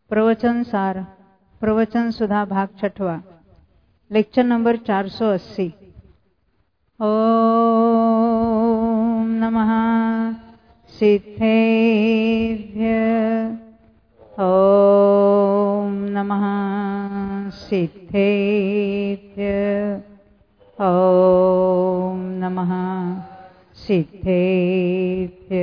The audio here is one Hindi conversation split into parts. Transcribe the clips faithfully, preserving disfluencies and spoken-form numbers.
प्रवचन सार प्रवचन सुधा भाग छठवा लेक्चर नंबर चार सौ अस्सी। ओम नमः सिद्धेभ्य ओम नमः सिद्धेभ्य ओम नमः सिद्धेभ्य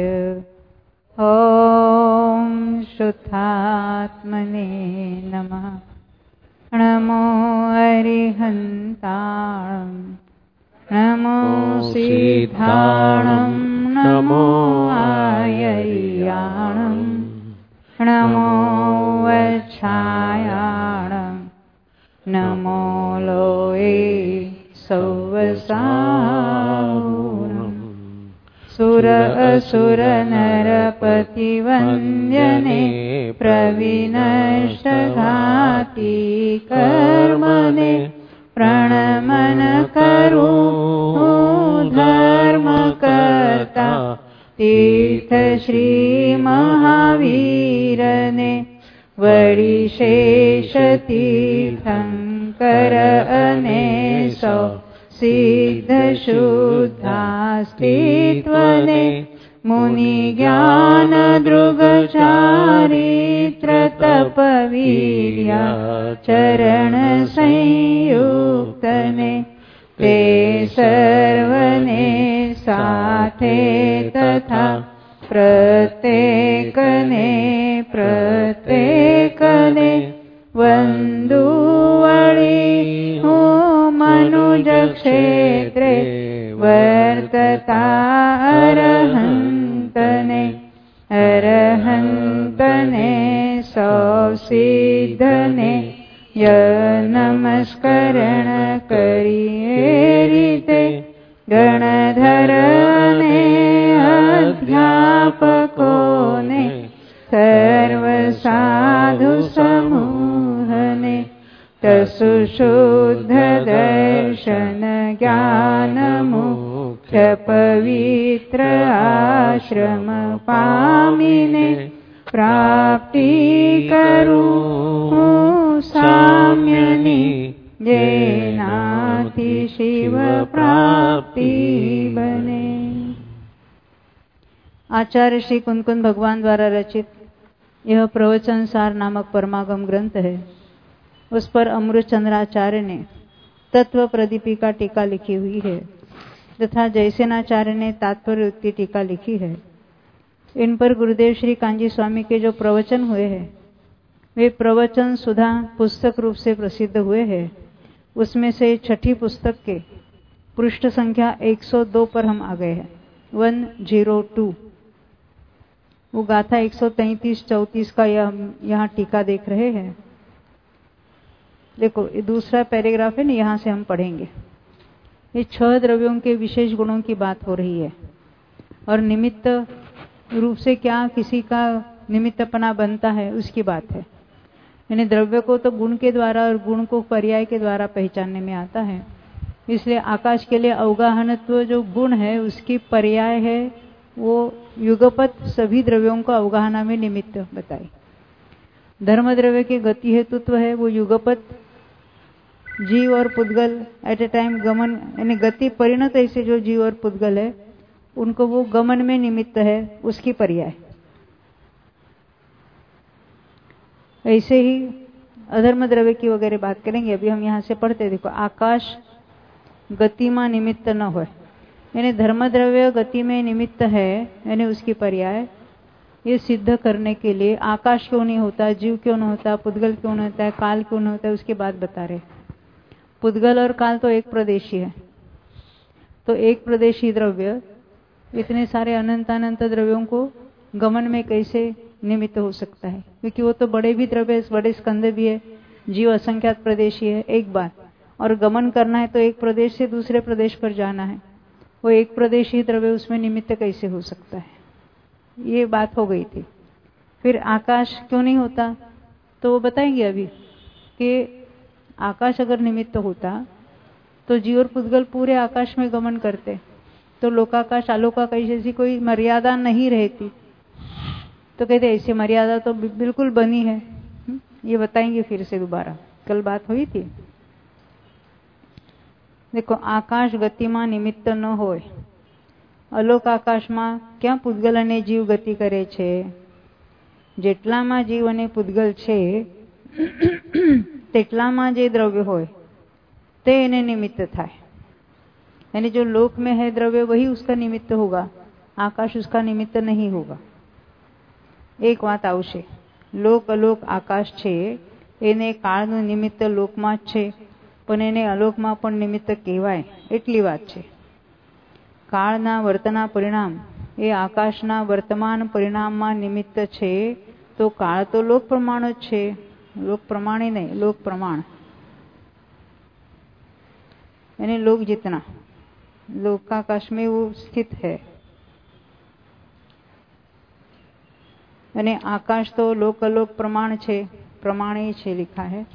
ओम शुद्धात्मने नमः। नमो अरिहन्ताणं नमो सिद्धाणं नमो आयर्याणं नमो वच्छायाणं नमो लोये सौवसाहुरम् सुर असुर नरपतिवन्द्यने प्रविनष्टघाती कर्मणे प्रणमन करो धर्मकर्ता तीर्थ श्री महावीरने वडिशेष तीर्थंकर अने सौ सिद्ध शुद्धास्तित्वने मुनि ज्ञान दृग चारित्र तपवीर्या चरण संयुक्तने ते सर्वने साथे तथा प्रत्येकने प्रत्येकने वंदुवळी हो मनुज क्षेत्रे वर्तता अरहंतने अरहंतने सौसिद्धने य नमस्करण करिए रीते गणधरने अध्यापकोने सर्व साधु समूहने तसु शुद्ध दर्शन ज्ञान मुख्य पवित्र आश्रम पामिने प्राप्ति करू साम्यनि जेनाति शिव प्राप्ति बने। आचार्य श्री कुंदकुंद भगवान द्वारा रचित यह प्रवचन सार नामक परमागम ग्रंथ है। उस पर अमृत चंद्राचार्य ने तत्व प्रदीपिका टीका लिखी हुई है तथा जयसेनाचार्य ने तात्पर्य युक्ति टीका लिखी है। इन पर गुरुदेव श्री कांजी स्वामी के जो प्रवचन हुए हैं वे प्रवचन सुधा पुस्तक रूप से प्रसिद्ध हुए हैं। उसमें से छठी पुस्तक के पृष्ठ संख्या एक सौ दो पर हम आ गए हैं। वन जीरो टू वो गाथा एक सौ तैंतीस चौतीस का यह यहाँ टीका देख रहे हैं। देखो ये दूसरा पैराग्राफ है ना, यहाँ से हम पढ़ेंगे। ये छह द्रव्यों के विशेष गुणों की बात हो रही है और निमित्त रूप से क्या किसी का निमित्तपना बनता है उसकी बात है। यानी द्रव्य को तो गुण के द्वारा और गुण को पर्याय के द्वारा पहचानने में आता है। इसलिए आकाश के लिए अवगाहनत्व जो गुण है उसकी पर्याय है वो युगपत सभी द्रव्यों को अवगाहना में निमित्त बताई। धर्म द्रव्य की गति हेतुत्व है वो युगपत जीव और पुद्गल एट ए टाइम गमन यानी गति परिणत ऐसे जो जीव और पुद्गल है उनको वो गमन में निमित्त है उसकी पर्याय। ऐसे ही अधर्म द्रव्य की वगैरह बात करेंगे। अभी हम यहाँ से पढ़ते देखो आकाश गति में निमित्त न हो यानी धर्म द्रव्य गति में निमित्त है यानी उसकी पर्याय। ये सिद्ध करने के लिए आकाश क्यों नहीं होता, जीव क्यों नहीं होता, पुद्गल क्यों नहीं होता है, काल क्यों नहीं होता है उसकी बात बता रहे। पुद्गल और काल तो एक प्रदेशी है, तो एक प्रदेशी द्रव्य इतने सारे अनंत अनंत द्रव्यों को गमन में कैसे निमित्त हो सकता है, क्योंकि वो तो बड़े भी द्रव्य बड़े स्कंद भी है, जीव असंख्यात प्रदेशी है एक बार, और गमन करना है तो एक प्रदेश से दूसरे प्रदेश पर जाना है, वो एक प्रदेशी द्रव्य उसमें निमित्त कैसे हो सकता है, ये बात हो गई थी। फिर आकाश क्यों नहीं होता तो वो बताएंगे अभी कि आकाश अगर निमित्त होता तो जीव और पुद्गल पूरे आकाश में गमन करते, तो लोकाकाश आलोकाकाश जैसी कोई मर्यादा नहीं रहती। तो कहते ऐसी मर्यादा तो बिल्कुल बनी है, ये बताएंगे फिर से दोबारा, कल बात हुई थी। देखो, आकाश गतिમાં નિમિત્ત ન હોય, અલોક આકાશમાં ક્યાં પૂતગલ અને જીવ ગતિ કરે છે? જેટલામાં જીવ અને પૂતગલ છે તેટલામાં જે દ્રવ્ય હોય તે એને નિમિત્ત થાય। यानी जो लोक में है द्रव्य वही उसका निमित्त होगा, आकाश उसका निमित्त नहीं होगा। एक बात आवशे, लोक अलोक आकाश छे एने काळનું નિમિત્ત લોકમાં જ છે, પણ એને અલોકમાં પણ નિમિત્ત કહેવાય એટલી વાત છે। કાળના વર્તના પરિણામ એ આકાશના વર્તમાન પરિણામમાં નિમિત્ત છે, તો કાળ તો લોક પ્રમાણ જ છે, લોક પ્રમાણે નહીં, लोक प्रमाण यानी लोक जितना लोकाकाश में वो स्थित है। અને આકાશ તો લોક અલોક પ્રમાણ છે, પ્રમાણે છે लिखा है।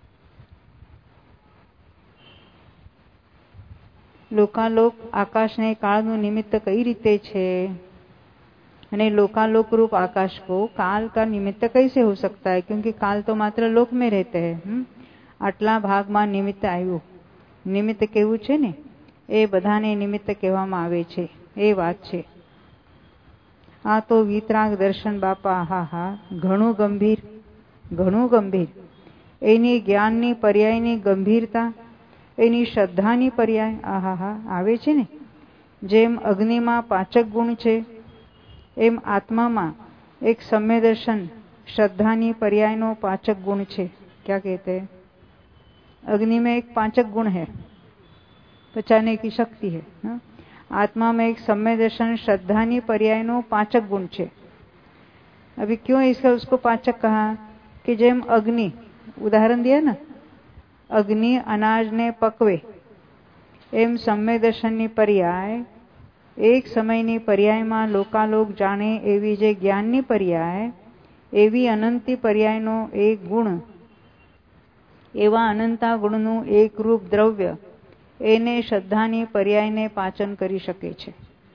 लोकालोक आकाश ने काल निमित्त कई रीते छे, અને लोकालोक रूप आकाश को काल का निमित्त कैसे हो सकता है? क्योंकि काल तो मात्र लोक में रहते हैं। आटला भाग में निमित्त आव्યું, निमित्त केवुं छे ने ए बधाने निमित्त कहेवामां आवे छे, ए वात छे। आ तो वितराग दर्शन बापा, हा हा घणुं गंभीर, घणुं गंभीर। एनी ज्ञाननी पर्यायनी गंभीरता, एनी श्रद्धानी पर्याय आहा हा आवे छे ने। जेम अग्निमां पाचक गुण छे, एम आत्मामां एक सम्य दर्शन श्रद्धानी पर्यायनो पाचक गुण छे। क्या कहते हैं? अग्नि में एक पाचक गुण है, पचाने की शक्ति है, हा? आत्मा में एक सम्य दर्शन श्रद्धानी पर्यायनो पाचक गुण छे। अभी क्यों इसका उसको पाचक कहा? कि जेम अग्नि, उदाहरण दिया ना, अग्नि अनाज ने पकवे, एम सम्य दर्शननी पर्याय एक समयनी पर्यायमां लोकालोक जाणे एवी जे ज्ञाननी पर्याय, एवी अनंती पर्यायनो एक गुण, एवा अनंता गुणનું एक रूप द्रव्य એને શ્રદ્ધાની पर्यायને પાચન કરી શકે છે।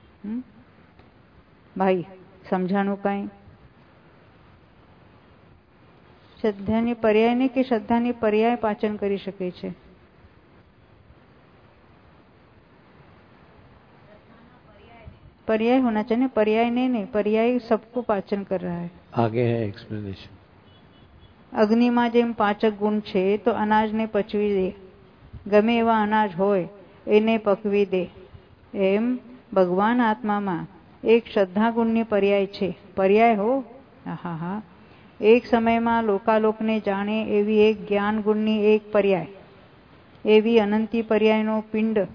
ભાઈ સમજાણું કાંઈ? શ્રદ્ધાની पर्यायને કે શ્રદ્ધાની पर्याय પાચન કરી શકે છે? पर्याय होना चाहिए, पर्याय नहीं नहीं पर्याय सबको पाचन कर रहा है। आगे है एक्सप्लेनेशन। अग्नि में जेम पाचक गुण छे तो अनाज ने पचवी दे, गमे एवा अनाज होय एने पकवी दे। एम भगवान आत्मा में एक श्रद्धा गुणनी पर्याय छे, पर्याय हो, हा हा एक समय में लोकालोक ने जाने एवी एक ज्ञान गुणनी एक पर्याय, एवी अनंती पर्यायनो पिंड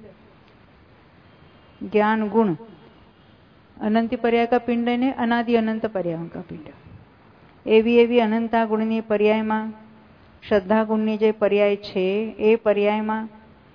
ज्ञान गुण, अनंती पर्याय का पिंड ने अनादि अनंत पर्यायों का पिंड, एवी एवी अनंता गुणनी पर्याय में श्रद्धा गुणनी जे पर्याय छे ए पर्याय में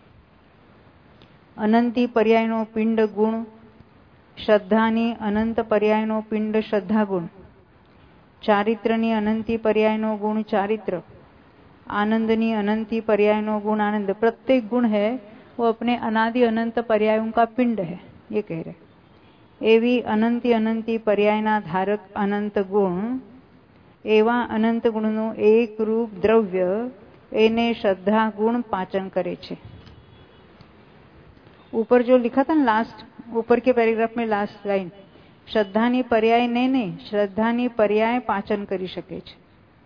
अनंती पर्यायनो पिंड गुण, श्रद्धानी अनंत पर्यायनो पिंड श्रद्धा गुण, चारित्रनी अनंती पर्यायनो गुण चारित्र, आनंदनी अनंती पर्यायनो गुण आनंद। प्रत्येक गुण है वो अपने अनादि अनंत पर्यायों का पिंड है, ये कह रहे। एवी अनंती अनंती पर्यायना धारक अनंत गुण, एवा अनंत गुणनो एक रूप द्रव्य एने श्रद्धा गुण पाचन करे छे। ऊपर जो लिखा था ना लास्ट, ऊपर के पैराग्राफ में लास्ट लाइन, श्रद्धानी पर्याय ने नहीं श्रद्धानी पर्याय पाचन करी सके छे।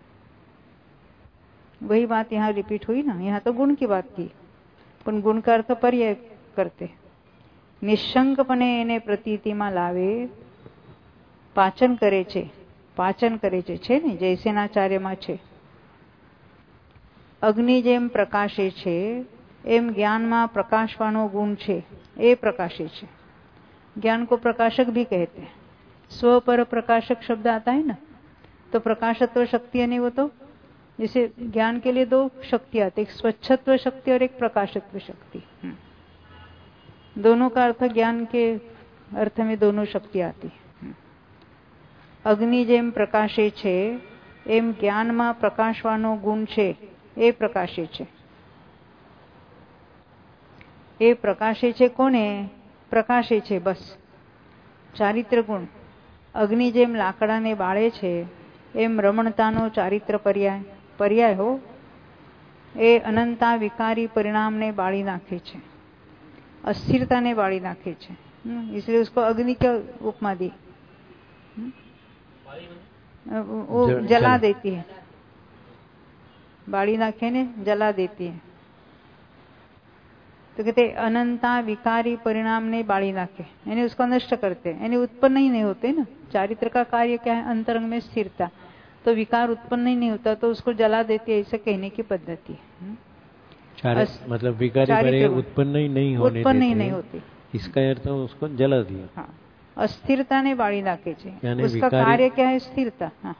वही बात यहाँ रिपीट हुई ना, यहाँ तो गुण की बात की, पण गुण का अर्थ पर्याय करते। निशंकपणे एने प्रतीतिमां लावे, पाचन करे छे, पाचन करे छे, छे ने जयसेनाचार्यमां छे। अग्नि जेम प्रकाशे छे एम ज्ञान में प्रकाशवानो गुण छे, ए प्रकाशे छे। ज्ञान को प्रकाशक भी कहते हैं। स्व पर प्रकाशक शब्द आता है ना, तो प्रकाशत्व शक्ति है, वो तो जैसे ज्ञान के लिए दो शक्ति आती, एक स्वच्छत्व शक्ति और एक प्रकाशत्व शक्ति। दोनों का अर्थ ज्ञान के अर्थ में दोनों शक्ति आती है। अग्नि जेम प्रकाशे छे एम ज्ञान में प्रकाशवानो गुण छे, ए प्रकाशे छे। ए प्रकाशे छे कोने? प्रकाशे छे बस, चारित्र गुण। अग्नि जेम लाकड़ा ने बाळे छे एम रमणतानो चारित्र पर्याय, पर्याय हो એ અનંતા વિકારી પરિણામને બાળી નાખે છે, अस्थिरताને बाળી नाखे છે, इसलिए उसको अग्नि क्या उपमा दी, वो जला देती है, बाળી नाखे ने जला देती है। तो कहते अनंता विकारी परिणाम ने बाળી नाखे, यानी उसको नष्ट करते, यानी उत्पन्न ही नहीं होते ना। चारित्र का कार्य क्या है? अंतरंग में स्थिरता, तो विकार उत्पन्न ही नहीं होता तो उसको जला देती है, ऐसा कहने की पद्धति है। अस, मतलब विकारी पर्याय उत्पन्न ही नहीं होने उत्पन्न ही नहीं होती, इसका अर्थ तो उसको जला दिया। हाँ, अस्थिरता ने बाળી नाखे છે, उसका कार्य क्या है? स्थिरता। हाँ,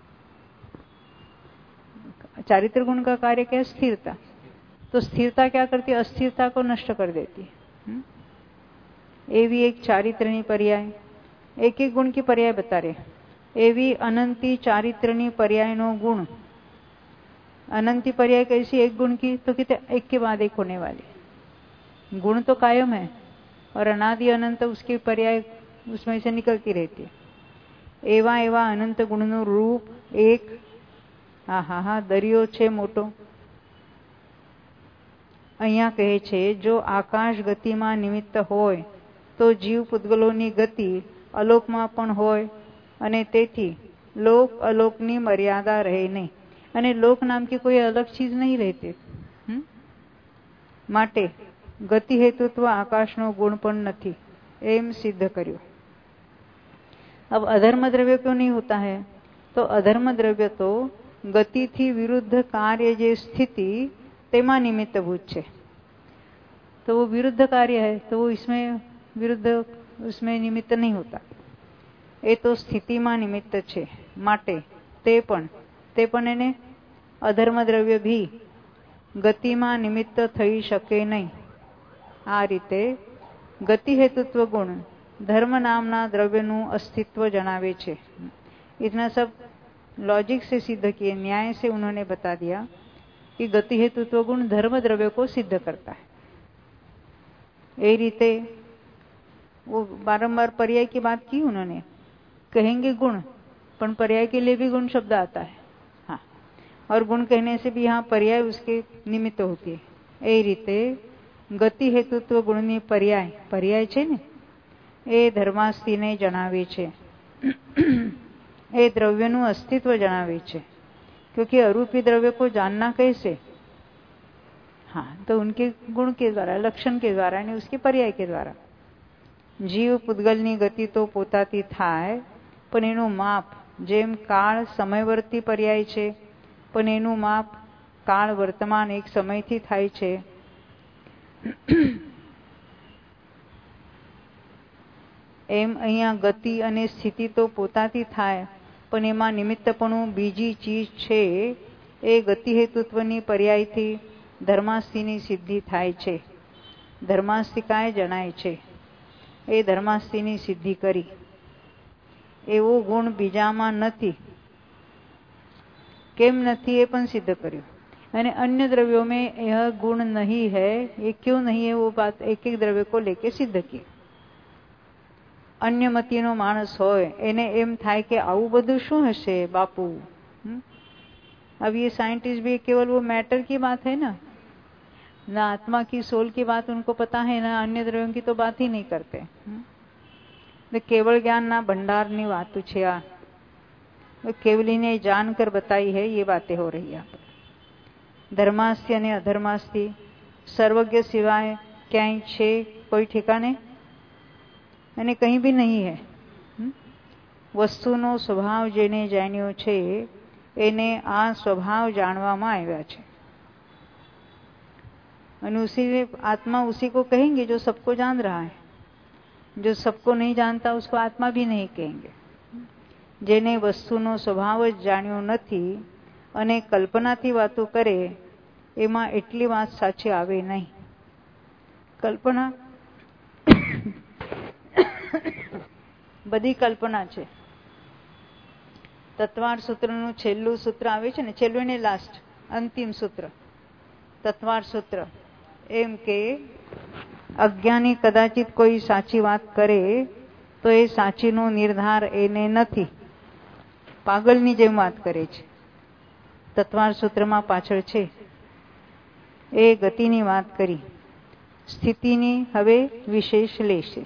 चारित्र गुण का कार्य क्या है? स्थिरता। तो स्थिरता क्या करती है? अस्थिरता को नष्ट कर देती है। ये भी एक चारित्रनी पर्याय, एक एक गुण की पर्याय बता रहे। एवी अनंती चारित्रनी पर्याय नो गुण। अनंती पर्याय कैसी? एक गुण की, तो कितने एक के बाद एक होने वाली। गुण तो कायम है और अनादि अनंत उसकी पर्याय उसमें से निकलती रहती है। एवा एवा अनंत गुण नो रूप एक। हा हा हा दरियो छे मोटो। અહીંયા કહે છે જો આકાશ ગતિમાં નિમિત્ત હોય તો જીવ પૂતગલોની ગતિ અલોકમાં પણ હોય અને તેથી લોક અલોકની મર્યાદા રહે નહીં, અને લોક નામ की कोई अलग चीज नहीं रहती। માટે ગતિ હેતુત્વ આકાશનો ગુણ પણ નથી એમ સિદ્ધ કર્યું। अब अधर्म द्रव्य क्यों नहीं होता है? तो अधर्म द्रव्य तो गति थी विरुद्ध कार्य जे स्थिति तेमा निमित्तभूत छे, तो वो विरुद्ध कार्य है, तो वो इसमें विरुद्ध उसमें निमित्त नहीं होता। ये तो स्थिति में निमित्त छे, माटे ते पण ते पण एने अधर्म द्रव्य भी गति में निमित्त थई शके नहीं। आ रीते गति हेतुत्व गुण धर्म नामना द्रव्यनु अस्तित्व जनावे छे। इतना सब लॉजिक से सिद्ध किए, न्याय से उन्होंने बता दिया कि गति हेतुत्व गुण धर्म द्रव्य को सिद्ध करता है। ये रीते वो बारंबार पर्याय की बात की उन्होंने, कहेंगे गुण पर पर्याय के लिए भी गुण शब्द आता है। हाँ, और गुण कहने से भी यहाँ पर्याय उसके निमित्त होती है। ये रीते गति हेतुत्व गुणनी पर्याय पर्याय छे ने ए धर्मास्थिने जणावे छे, ए द्रव्यनु अस्तित्व जणावे छे। क्योंकि अरूपी द्रव्य को जानना कैसे? हाँ, तो उनके गुण के द्वारा, लक्षण के द्वारा यानी उसके पर्याय के द्वारा। जीव पुद्गलनी गति तो पोताती थाय पण एनुं माप जेम काल समयवर्ती पर्याय छे, पण एनुं माप काल वर्तमान एक समयथी थाय छे। एम अहींया गति अने स्थिति तो पोताती थाय पण एमां निमित्तपणुं बीजी चीज छे, ए गति हेतुत्वनी पर्यायथी धर्मास्थिनी सिद्धि थाय छे। धर्मास्थिकाए जणाय छे, ए धर्मास्थिनी सिद्धि करी। एवो गुण बीजामां नथी, केम नथी ए पण सिद्ध कर्युं। यानी अन्य द्रव्यों में यह गुण नहीं है, ये क्यों नहीं है वो बात एक एक द्रव्य को लेके सिद्ध की। अन्य मतीनो माणस होय एने एम थाय के आवुं बधुं शुं हशे बापू। अब ये साइंटिस्ट भी केवल वो मैटर की बात है ना, ना आत्मा की सोल की बात उनको पता है, ना अन्य द्रव्यों की तो बात ही नहीं करते। तो केवल ज्ञान ना भंडार नी वातु छे। आ केवली ने जानकर बताई है, ये बातें हो रही है। धर्मास्ति अने अधर्मास्ति सर्वज्ञ सिवाय क्यांय छे कोई ठिकाने અને કहीं भी नहीं है। વસ્તુનો સ્વભાવ જેને જાણ્યો છે એને આ સ્વભાવ જાણવામાં આવ્યા છે, અને उसी आत्मा उसी को कहेंगे जो सबको जान रहा है। जो सबको नहीं जानता उसको आत्मा भी नहीं कहेंगे। જેને વસ્તુનો સ્વભાવ જ જાણ્યો નથી અને કલ્પનાથી વાતો કરે એમાં એટલી વાત સાચી આવે નહીં। કલ્પના બધી કલ્પના છે। તત્વાર સૂત્રનું છેલ્લું સૂત્ર આવે છે ને, છેલ્લું ને લાસ્ટ અંતિમ સૂત્ર તત્વાર સૂત્ર એમ કે અજ્ઞાની કદાચિત કોઈ સાચી વાત કરે તો એ સાચીનો નિર્ધાર એને નથી, પાગલની જેમ વાત કરે છે। તત્વાર સૂત્રમાં પાછળ છે એ ગતિની વાત કરી. स्थिति हवे विशेष लेशे.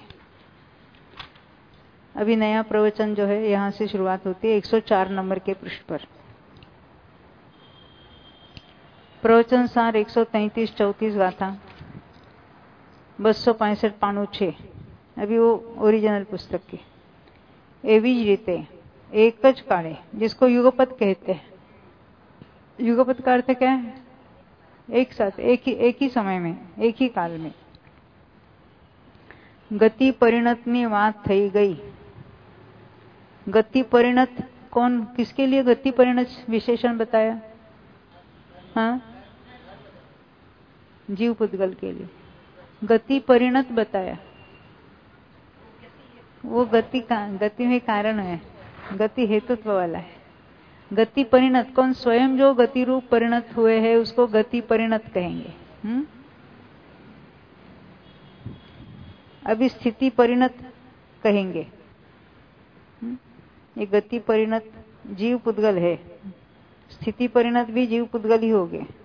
अभी नया प्रवचन जो है यहाँ से शुरुआत होती है एक सौ चार नंबर के पृष्ठ पर. प्रवचन सार एक सौ तैंतीस चौतीस गाथा बसो पैंसठ पानु छे. अभी वो ओरिजिनल पुस्तक की. एवी ज रीते एक ज काले जिसको युगपत कहते हैं. युगपत का अर्थ क्या है? एक साथ एक ही एक ही समय में एक ही काल में. गति परिणतनी बात थई गई. गति परिणत कौन किसके लिए गति परिणत विशेषण बताया? हाँ, जीव पुद्गल के लिए गति परिणत बताया. वो गति का गति में कारण है, गति हेतुत्व वाला है. गति परिणत कौन? स्वयं जो गति रूप परिणत हुए हैं उसको गति परिणत कहेंगे. हुँ? अभी स्थिति परिणत कहेंगे. हुँ? ये गति परिणत जीव पुद्गल है. स्थिति परिणत भी जीव पुद्गल ही हो गए.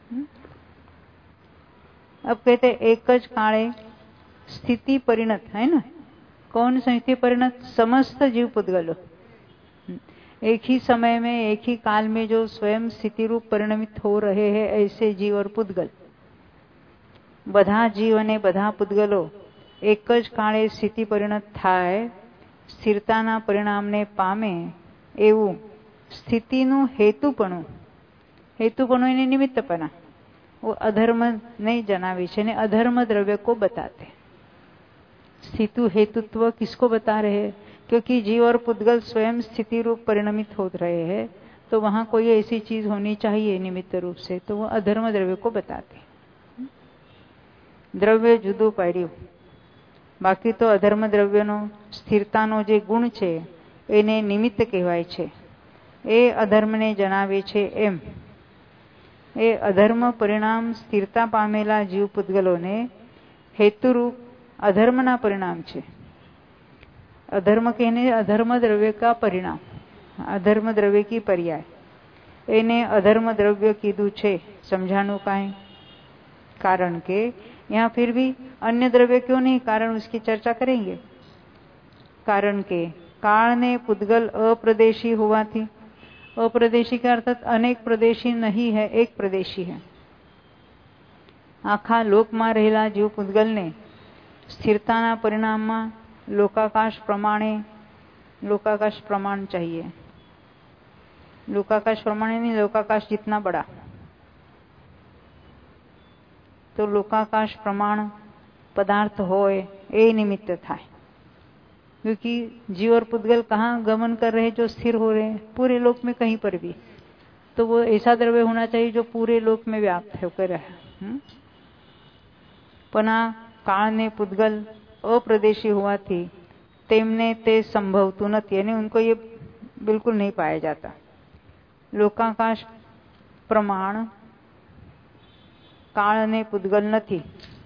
अब कहते एक ज काले स्थिति परिणत है ना. कौन स्थिति परिणत? समस्त जीव पुद्गलो एक ही समय में एक ही काल में जो स्वयं स्थिति रूप परिणमित हो रहे हैं ऐसे जीव और पुद्गल. बधा जीव ने बधा पुद्गलो एक ज काले स्थिति परिणत थाय स्थिरताना परिणाમને પામે એવું સ્થિતિનું હેતુપણું. હેતુપણું એને નિમિત્તપણા वो अधर्म नहीं जनावे छे ने अधर्म द्रव्य को बताते. स्थितु हेतुत्व किसको बता रहे हैं? क्योंकि जीव और पुद्गल स्वयं स्थिति रूप परिणमित हो रहे हैं तो वहां कोई ऐसी चीज होनी चाहिए निमित्त रूप से, तो वो अधर्म द्रव्य को बताते. द्रव्य जुदू पाड्યું. बाकी तो अधर्म द्रव्यनो स्थिरतानो जे गुण छे एने निमित्त कहेवाय छे. ए अधर्मने जनावे छे एम. ए अधर्म परिणाम स्थिरता पामेला जीव पुद्गलोने हेतुरूप अधर्मना परिणाम छे. अधर्म कहने अधर्म द्रव्य का परिणाम, अधर्म द्रव्य की पर्याय. एने अधर्म द्रव्य कीधु छे. समझाणु काई? कारण के यहाँ फिर भी अन्य द्रव्य क्यों नहीं? कारण उसकी चर्चा करेंगे. कारण के काल ने पुद्गल अप्रदेशी हुआ थी. अप्रदेशी का अर्थात अनेक प्रदेशी नहीं है, एक प्रदेशी है. आखा लोक में रहेला जीव पुद्गल ने स्थिरताना परिणाम में लोकाकाश प्रमाणे, लोकाकाश प्रमाण चाहिए, लोकाकाश प्रमाणे नहीं, लोकाकाश जितना बड़ा, तो लोकाकाश प्रमाण पदार्थ होए ए निमित्त थाय. क्योंकि जीव और पुद्गल कहाँ गमन कर रहे हैं? जो स्थिर हो रहे हैं पूरे लोक में कहीं पर भी, तो वो ऐसा द्रव्य होना चाहिए जो पूरे लोक में व्याप्त होकर रहे. पना काल ने पुद्गल अप्रदेशी हुआ थी तेमने ते संभवतु नथी, यानी उनको ये बिल्कुल नहीं पाया जाता. लोकाकाश प्रमाण काल ने पुद्गल नथी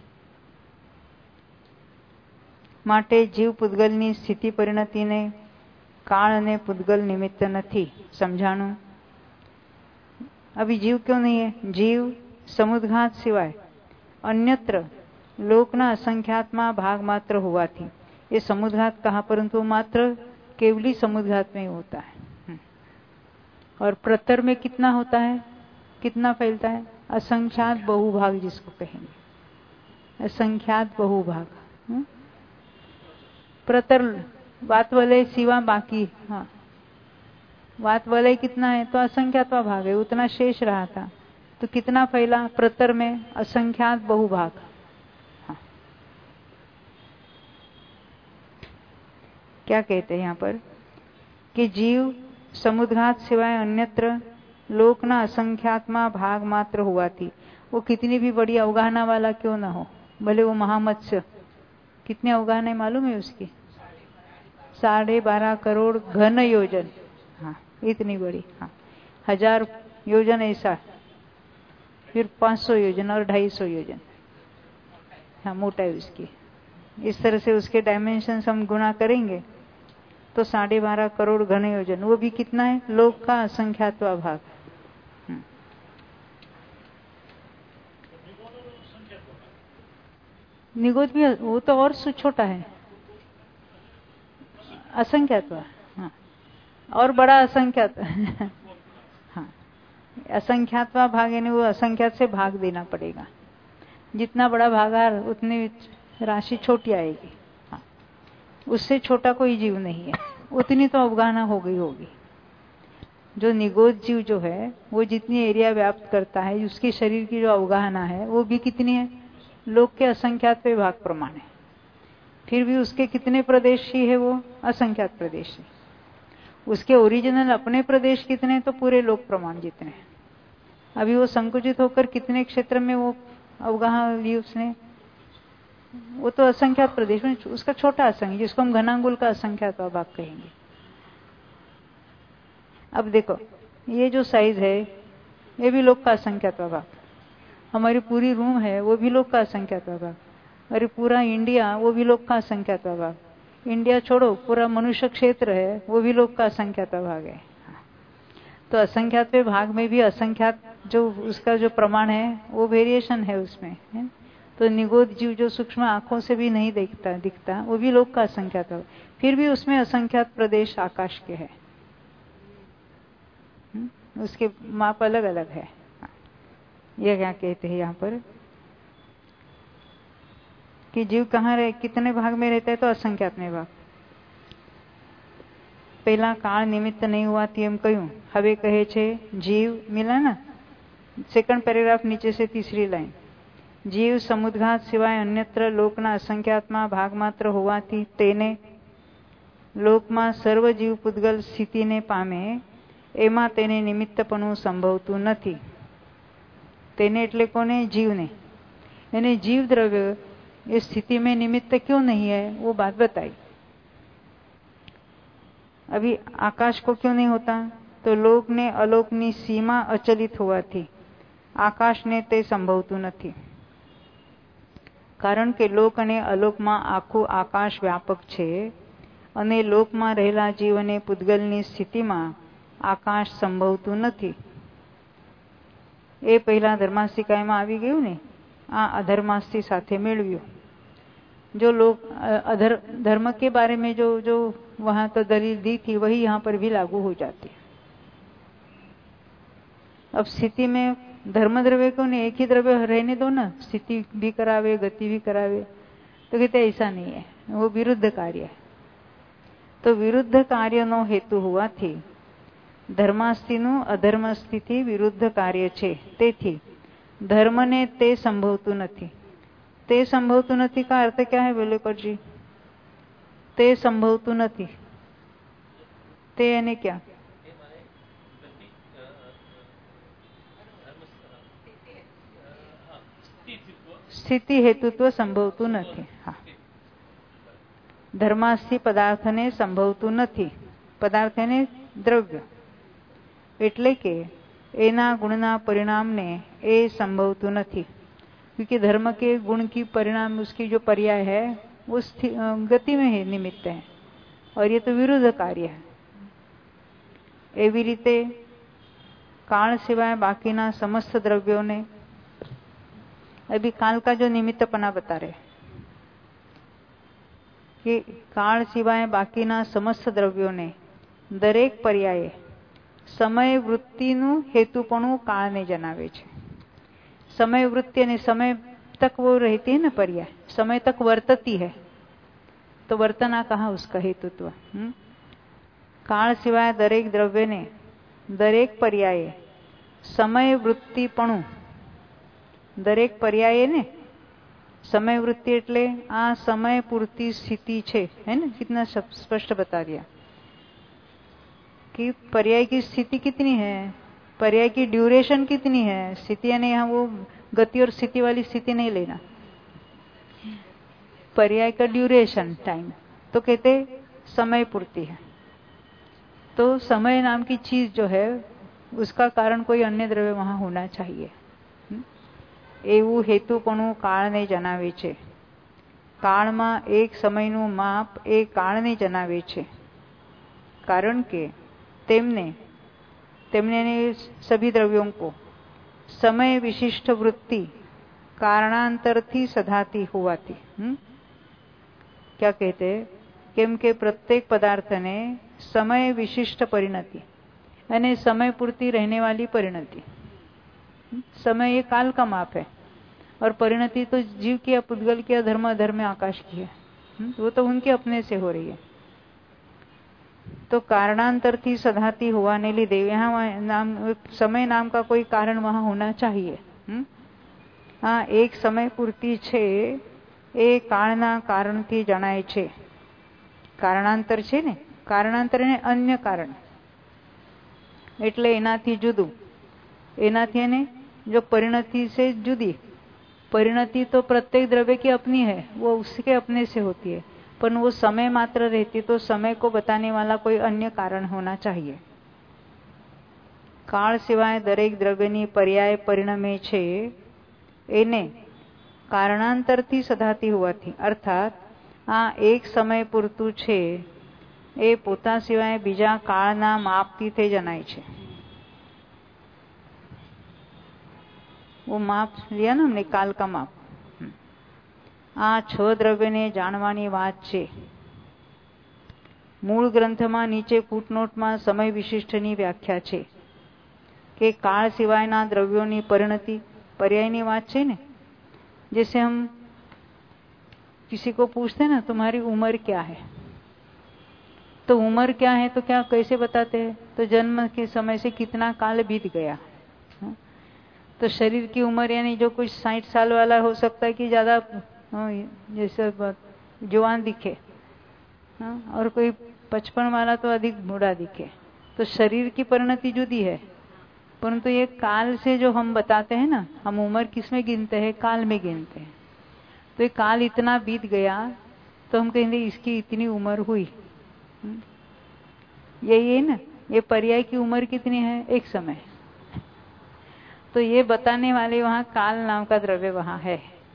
માટે जीव पुद्गलની સ્થિતિ પરિણતિને કાળ અને पुद्गल निमित्त નથી. समझाणु? अभी जीव क्यों नहीं है? जीव समुद्घात सिवाय अन्यत्र लोकना असंख्यात्मा भाग मात्र हुआ थी. ये समुद्घात कहा, परंतु मात्र केवली समुद्घात में ही होता है. और प्रतर में कितना होता है? कितना फैलता है? असंख्यात बहुभाग जिसको कहेंगे, असंख्यात बहुभाग. प्रतर वात वलय सिवा बाकी, हाँ, वात वलय कितना है? तो असंख्यात्वा भाग है, उतना शेष रहा था. तो कितना फैला? प्रतर में असंख्यात बहुभाग. हाँ. क्या कहते हैं यहाँ पर कि जीव समुद्घात सिवाय अन्यत्र लोकना असंख्यात्मा भाग मात्र हुआ थी. वो कितनी भी बड़ी अवगाहना वाला क्यों ना हो, भले वो महामत्स्य, कितने अवगाहना मालूम है उसकी? साढ़े बारह करोड़ घन योजन. हाँ, इतनी बड़ी. हाँ, हजार योजन ऐसा, फिर पाँच सौ योजन और ढाई सौ योजन. हाँ, मोटाई उसकी. इस तरह से उसके डायमेंशन हम गुणा करेंगे तो साढ़े बारह करोड़ घन योजन. वो भी कितना है? लोक का असंख्यात्वा भाग. निगोद भी वो तो और छोटा है, असंख्यात्व। हाँ, और बड़ा असंख्यात हाँ, असंख्यात्वा भाग यानी वो असंख्यात से भाग देना पड़ेगा। जितना बड़ा भागार उतनी राशि छोटी आएगी। हाँ, उससे छोटा कोई जीव नहीं है, उतनी तो अवगाहना हो गई होगी। जो निगोद जीव जो है वो जितनी एरिया व्याप्त करता है, उसके शरीर की जो अवगाहना है वो भी कितनी है, लोक के असंख्यात पे भाग प्रमाण है। फिर भी उसके कितने प्रदेश ही है, वो असंख्यात प्रदेश है। उसके ओरिजिनल अपने प्रदेश कितने, तो पूरे लोक प्रमाण जितने। अभी वो संकुचित होकर कितने क्षेत्र में वो अवगाह ली उसने, वो तो असंख्यात प्रदेश में उसका छोटा असंख्य, जिसको हम घनांगुल का असंख्यात भाग कहेंगे। अब देखो ये जो साइज है ये भी लोक का असंख्यात भाग, हमारी पूरी रूम है वो भी लोक का असंख्यात भाग, अरे पूरा इंडिया वो भी लोक का असंख्यात भाग, इंडिया छोड़ो पूरा मनुष्य क्षेत्र है वो भी लोक का असंख्यात भाग है। तो असंख्यात भाग में भी असंख्यात जो उसका जो प्रमाण है वो वेरिएशन है उसमें है? तो निगोद जीव जो सूक्ष्म आंखों से भी नहीं देखता दिखता वो भी लोक का असंख्यात भाग, फिर भी उसमें असंख्यात प्रदेश आकाश के है, उसके माप अलग अलग है। ये क्या कहते हैं यहाँ पर कि जीव कहाँ रहे, कितने भाग में रहता है, तो असंख्यात में भाग। पहला काल निमित्त नहीं हुआ थी एम क्यों, हवे कहे छे जीव मिला ना, सेकंड पैराग्राफ नीचे से तीसरी लाइन, जीव समुद्घात सिवाय अन्यत्र લોકના અસંખ્યાતમાં ભાગ માત્ર હોવાથી તેને લોકમાં સર્વ જીવ પૂતગલ સ્થિતિને પામે એમાં તેને નિમિત્તપણું સંભવતું નથી। તેને એટલે કોને, जीवने, यानी जीव द्रव्य इस स्थिति में निमित्त क्यों नहीं है वो बात बताई। अभी आकाश को क्यों नहीं होता, तो लोक ने अलोक ની सीमा अचलित હોવાથી आकाश ने ते संभवતું નથી। कारण के लोक અને અલોકમાં આખું આકાશ વ્યાપક છે અને લોકમાં રહેલા જીવને પૂતગલની સ્થિતિમાં આકાશ સંભવતું નથી। એ પહેલા ધર્માસ્તિકાયમાં આવી ગયું ને, આ અધર્માસ્તિ સાથે મેળવ્યું। जो लोग अधर धर्म के बारे में जो जो वहां तो दलील दी थी वही यहाँ पर भी लागू हो जाती है। अब स्थिति में धर्म द्रव्य को नहीं, एक ही द्रव्य रहने दो ना, स्थिति भी करावे गति भी करावे, तो कहते ऐसा नहीं है, वो विरुद्ध कार्य है। तो विरुद्ध कार्य नो हेतु हुआ थी धर्मास्तिनु अधर्म स्थिति विरुद्ध कार्य छे, तेथी धर्म ने ते संभवतु नहीं। ते संभवतु नहीं का अर्थ क्या है वेलेकर जी, ते संभवतु नहीं, ते यानी क्या, स्थिति हेतुत्व संभवतु नहीं। हाँ, धर्मास्थि पदार्थ ने संभवतु नहीं, पदार्थ ने द्रव्य एटले के एना गुणना परिणाम ने ए संभवतु नहीं, क्योंकि धर्म के गुण की परिणाम उसकी जो पर्याय है वो गति में है, निमित्त है, और ये तो विरुद्ध कार्य है। एवी रीते काल सिवाय बाकीना समस्त द्रव्यों ने, अभी काल का जो निमित्तपना बता रहे कि काल सिवाय बाकीना समस्त द्रव्यों ने दरेक पर्याये समय वृत्तिनु हेतुपणु काल ने जनावे छे। समय वृत्ति ने समय तक वो रहती है ना, पर्याय समय तक वर्तती है, तो वर्तना कहा उसका हेतुत्व। हुँ? काल सिवाय दरेक द्रव्य ने दरेक पर्याये समय वृत्तिपणु, दरेक पर्याये ने समय वृत्ति एटले आ समय पूर्ति स्थिति छे, है ना, कितना स्पष्ट बता दिया कि पर्याय की स्थिति कितनी है, पर्याय की ड्यूरेशन कितनी है। स्थिति यानी यहाँ वो गति और स्थिति वाली स्थिति नहीं लेना, पर्याय का ड्यूरेशन टाइम, तो कहते समय पूर्ति है। तो समय नाम की चीज जो है उसका कारण कोई अन्य द्रव्य वहां होना चाहिए। एवं हेतुपणु काळने जनावे छे। काळमां एक समयનું માપ એ કાળને જણાવે છે, કારણ કે તેમને तेमने सभी द्रव्यों को समय विशिष्ट वृत्ति कारणांतर थी सधाती हुआ थी। हुँ? क्या कहते हैं? केम के प्रत्येक पदार्थ ने समय विशिष्ट परिणति यानी समय पूर्ति रहने वाली परिणति। समय ये काल का माप है और परिणति तो जीव की या पुद्गल की या धर्म अधर्म आकाश की है। वो तो उनके अपने से हो रही है। तो कारणांतर थी सधाती होवाने લીધે यहाँ नाम समय नाम का कोई कारण वहां होना चाहिए। हाँ, एक समय पूर्ति छे ए काळना कारणथी जणाय छे। કારણાંતર છે ને, કારણાંતર ને અન્ય કારણ એટલે એનાથી જુદું, એનાથી એને जो परिणति से जुदी, परिणति तो प्रत्येक द्रव्य की अपनी है, वो उसके अपने से होती है, पर वो समय मात्र रहती तो समय को बताने वाला कोई अन्य कारण होना चाहिए। काल सिवाय दरेक द्रव्यनी पर्याय परिणमे छे એને કારણાંતરથી સધાતી હોવાથી, અર્થાત આ એક સમય પૂરતું છે એ પોતા સિવાય બીજા કાળના માપથી થઈ જણાય છે। वो माप लिया ना हमने, काल का माप। आ छ द्रव्यने जाणवानी વાત છે। મૂળ ગ્રંથમાં નીચે ફૂટનોટમાં સમય વિશિષ્ટની વ્યાખ્યા છે કે કાળ સિવાયના દ્રવ્યોની પરિણતિ पर्यायनी बात है ना। जैसे हम किसी को पूछते हैं ना, तुम्हारी उम्र क्या है, तो उम्र क्या है तो क्या कैसे बताते हैं? तो जन्म के समय से कितना काल बीत गया। तो शरीर की उम्र यानी जो कुछ साठ साल वाला हो सकता है कि ज्यादा जैसे जवान दिखे, और कोई पचपन वाला तो अधिक बूढ़ा दिखे। तो शरीर की परिणति जुदी है, परंतु ये काल से जो हम बताते हैं ना, हम उम्र किसमें गिनते हैं? काल में गिनते हैं। तो ये काल इतना बीत गया तो हम कहेंगे इसकी इतनी उम्र हुई। यही है ना, ये पर्याय की उम्र कितनी है? एक समय। तो ये बताने वाले वहां काल नाम का द्रव्य वहां है।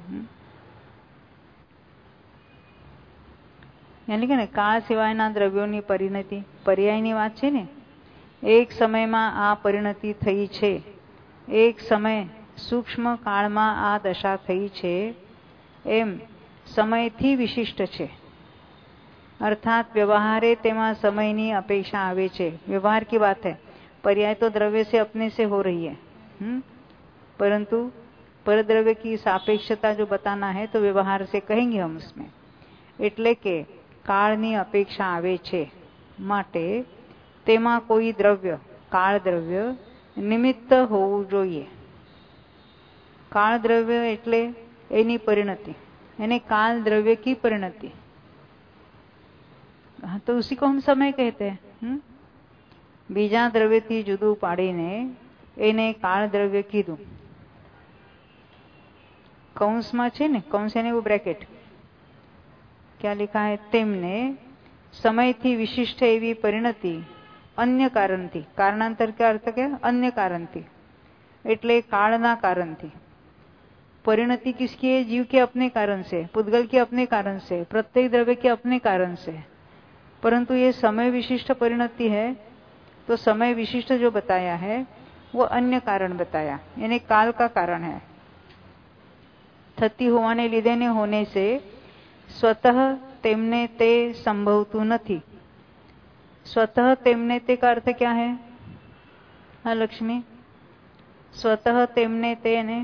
यानी कि ना, काल सिवायना द्रव्योनी परिणति पर्यायनी વાત છે ને। એક સમયમાં આ પરિણતિ થઈ છે, એક સમય સૂક્ષ્મ કાળમાં આ દશા થઈ છે, એમ સમયથી વિશિષ્ટ છે। अर्थात व्यवहारे तेमा समयनी अपेक्षा आवे छे। व्यवहार की बात है, पर्याय तो द्रव्य से अपने से हो रही है, हुँ? परंतु पर द्रव्य की सापेक्षता जो बताना है तो व्यवहार से कहेंगे हम उसमें। એટલે કે કાળની અપેક્ષા આવે છે માટે તેમાં કોઈ દ્રવ્ય, કાળ દ્રવ્ય નિમિત્ત હોવું જોઈએ। કાળ દ્રવ્ય એટલે એની પરિણતિ, यानी काल द्रव्य की परिणति। हाँ, तो उसी को हम समय कहते हैं। हुँ? बीजा द्रव्य थी जुदू पाड़ीने एने काल द्रव्य कीधुं। कौंस में छे ने, कौंस यानी वो ब्रैकेट, क्या लिखा है? तेमने समय थी विशिष्ट एवी परिणति अन्य कारण थी। कारणांतर का अर्थ क्या? अन्य कारण थी, એટલે કાળના કારણથી। परिणति किसकी है? जीव के अपने कारण से, पुद्गल के अपने कारण से, प्रत्येक द्रव्य के अपने कारण से। परंतु ये समय विशिष्ट परिणति है, तो समय विशिष्ट जो बताया है वो अन्य कारण बताया, यानी काल का कारण है। थती होवाने લીધે ने होने से स्वतः तेमने ते संभवतु નથી। स्वतः तेमने ते का अर्थ क्या है? हाँ लक्ष्मी, स्वतः तेमने ते ने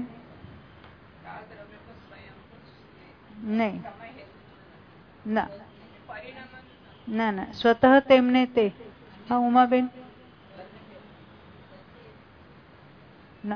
नहीं ना ना ना स्वतः तेमने ते। हाँ उमा बेन, ना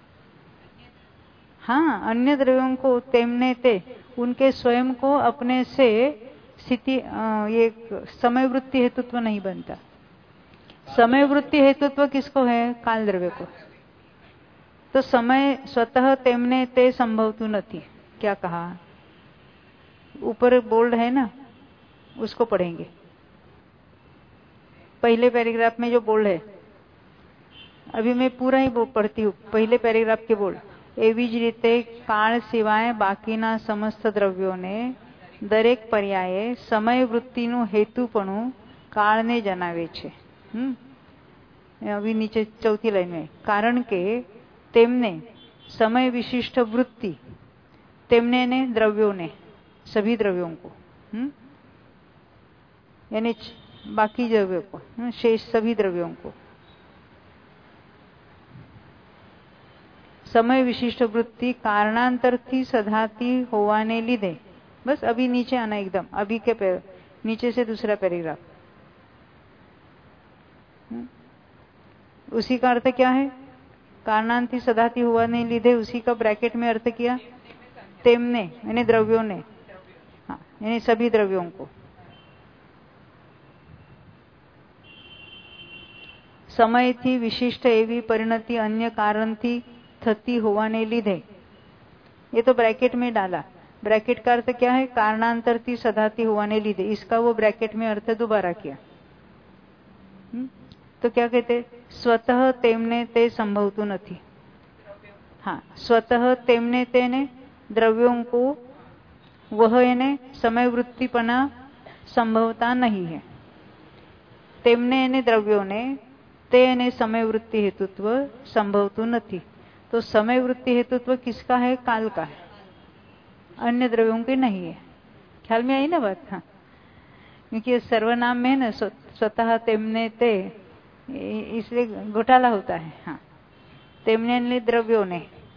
हाँ, अन्य द्रव्यों को तेमने ते उनके स्वयं को अपने से स्थिति, ये समय वृत्ति हेतुत्व नहीं बनता। समय वृत्ति हेतुत्व किसको है? काल द्रव्य को। तो समय स्वतः तेमने ते संभवतु नहीं। क्या कहा? ऊपर बोल्ड है ना, उसको पढ़ेंगे। पहले पैराग्राफ में जो बोल्ड है, अभी मैं पूरा ही पढ़ती हूँ। पहले पैराग्राफ के बोल्ड, एवी ज रीते काल सिवाय बाकीना समस्त द्रव्योने दरेक पर्याये समय वृत्तिનું હેતુપણું કાળને જણાવે છે। હમ अभी नीचे चौथी लाइन में, कारण के तेमने समय विशिष्ट वृत्ति, तेमने ने द्रव्यों ने, सभी द्रव्यों को, यानी बाकी द्रव्यों को, शेष सभी द्रव्यों को, समय विशिष्ट वृत्ति कारणांतरથી सधाती होवाने લીધે, बस अभी नीचे आना एकदम, अभी के पे, नीचे से दूसरा पैराग्राफ, उसी का अर्थ क्या है? कारणांतरથી सधाती होवाने લીધे, उसी का ब्रैकेट में अर्थ किया तेमने यानी द्रव्यों ने, हाँ यानी सभी द्रव्यों को, समयથી विशिष्ट एवी परिणति अन्य कारणથી थती होवाने લીધे, ये तो ब्रैकेट में डाला, ब्रैकेट का अर्थ क्या है? कारणांतरથી सधाती होवाने લીધे, इसका वो ब्रैकेट में अर्थ दोबारा किया। हुँ? तो क्या कहते? स्वतः तेमने ते संभवतु नहीं, हाँ स्वतः तेमने तेने द्रव्यों को वह यानी समय वृत्तिपना संभवता नहीं है, तेमने यानी द्रव्यों ने, ते यानी समय वृत्ति हेतुत्व संभवतु नहीं, तो समय वृत्ति हेतुत्व किसका है? काल का है, अन्य द्रव्यों के नहीं है। ख्याल में आई ना बात? हाँ, क्योंकि सर्वनाम में है ना स्वतः तेमने ते, इसलिए घोटाला होता है। हाँ, तेमने એટલે દ્રવ્યોને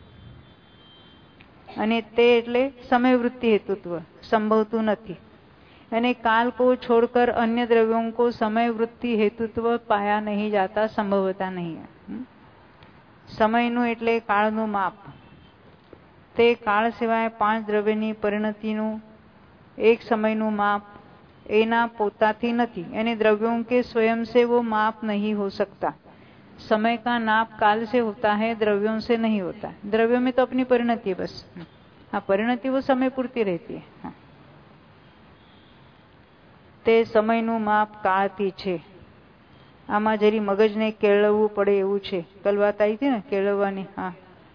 અને તે એટલે समय वृत्ति हेतुत्व संभवतु नहीं, यानी काल को छोड़कर अन्य द्रव्यों को समय वृत्ति हेतुत्व पाया नहीं जाता, संभवता नहीं है। समयનું એટલે કાળનું માપ, તે કાળ સિવાય પાંચ દ્રવ્યની પરિણતિનું એક સમયનું માપ એના પોતાથી નથી, यानी द्रव्यों के स्वयं से वो माप नहीं हो सकता। समय का नाप काल से होता है, द्रव्यों से नहीं होता। द्रव्यों में तो अपनी परिणति है बस, हाँ परिणति वो समय पूर्ति रहती है। हाँ। તે સમયનું માપ કાળથી છે, આમાં જરી મગજને કેળવવું પડે એવું છે। कल बात आई थी ना केळवવાની, हाँ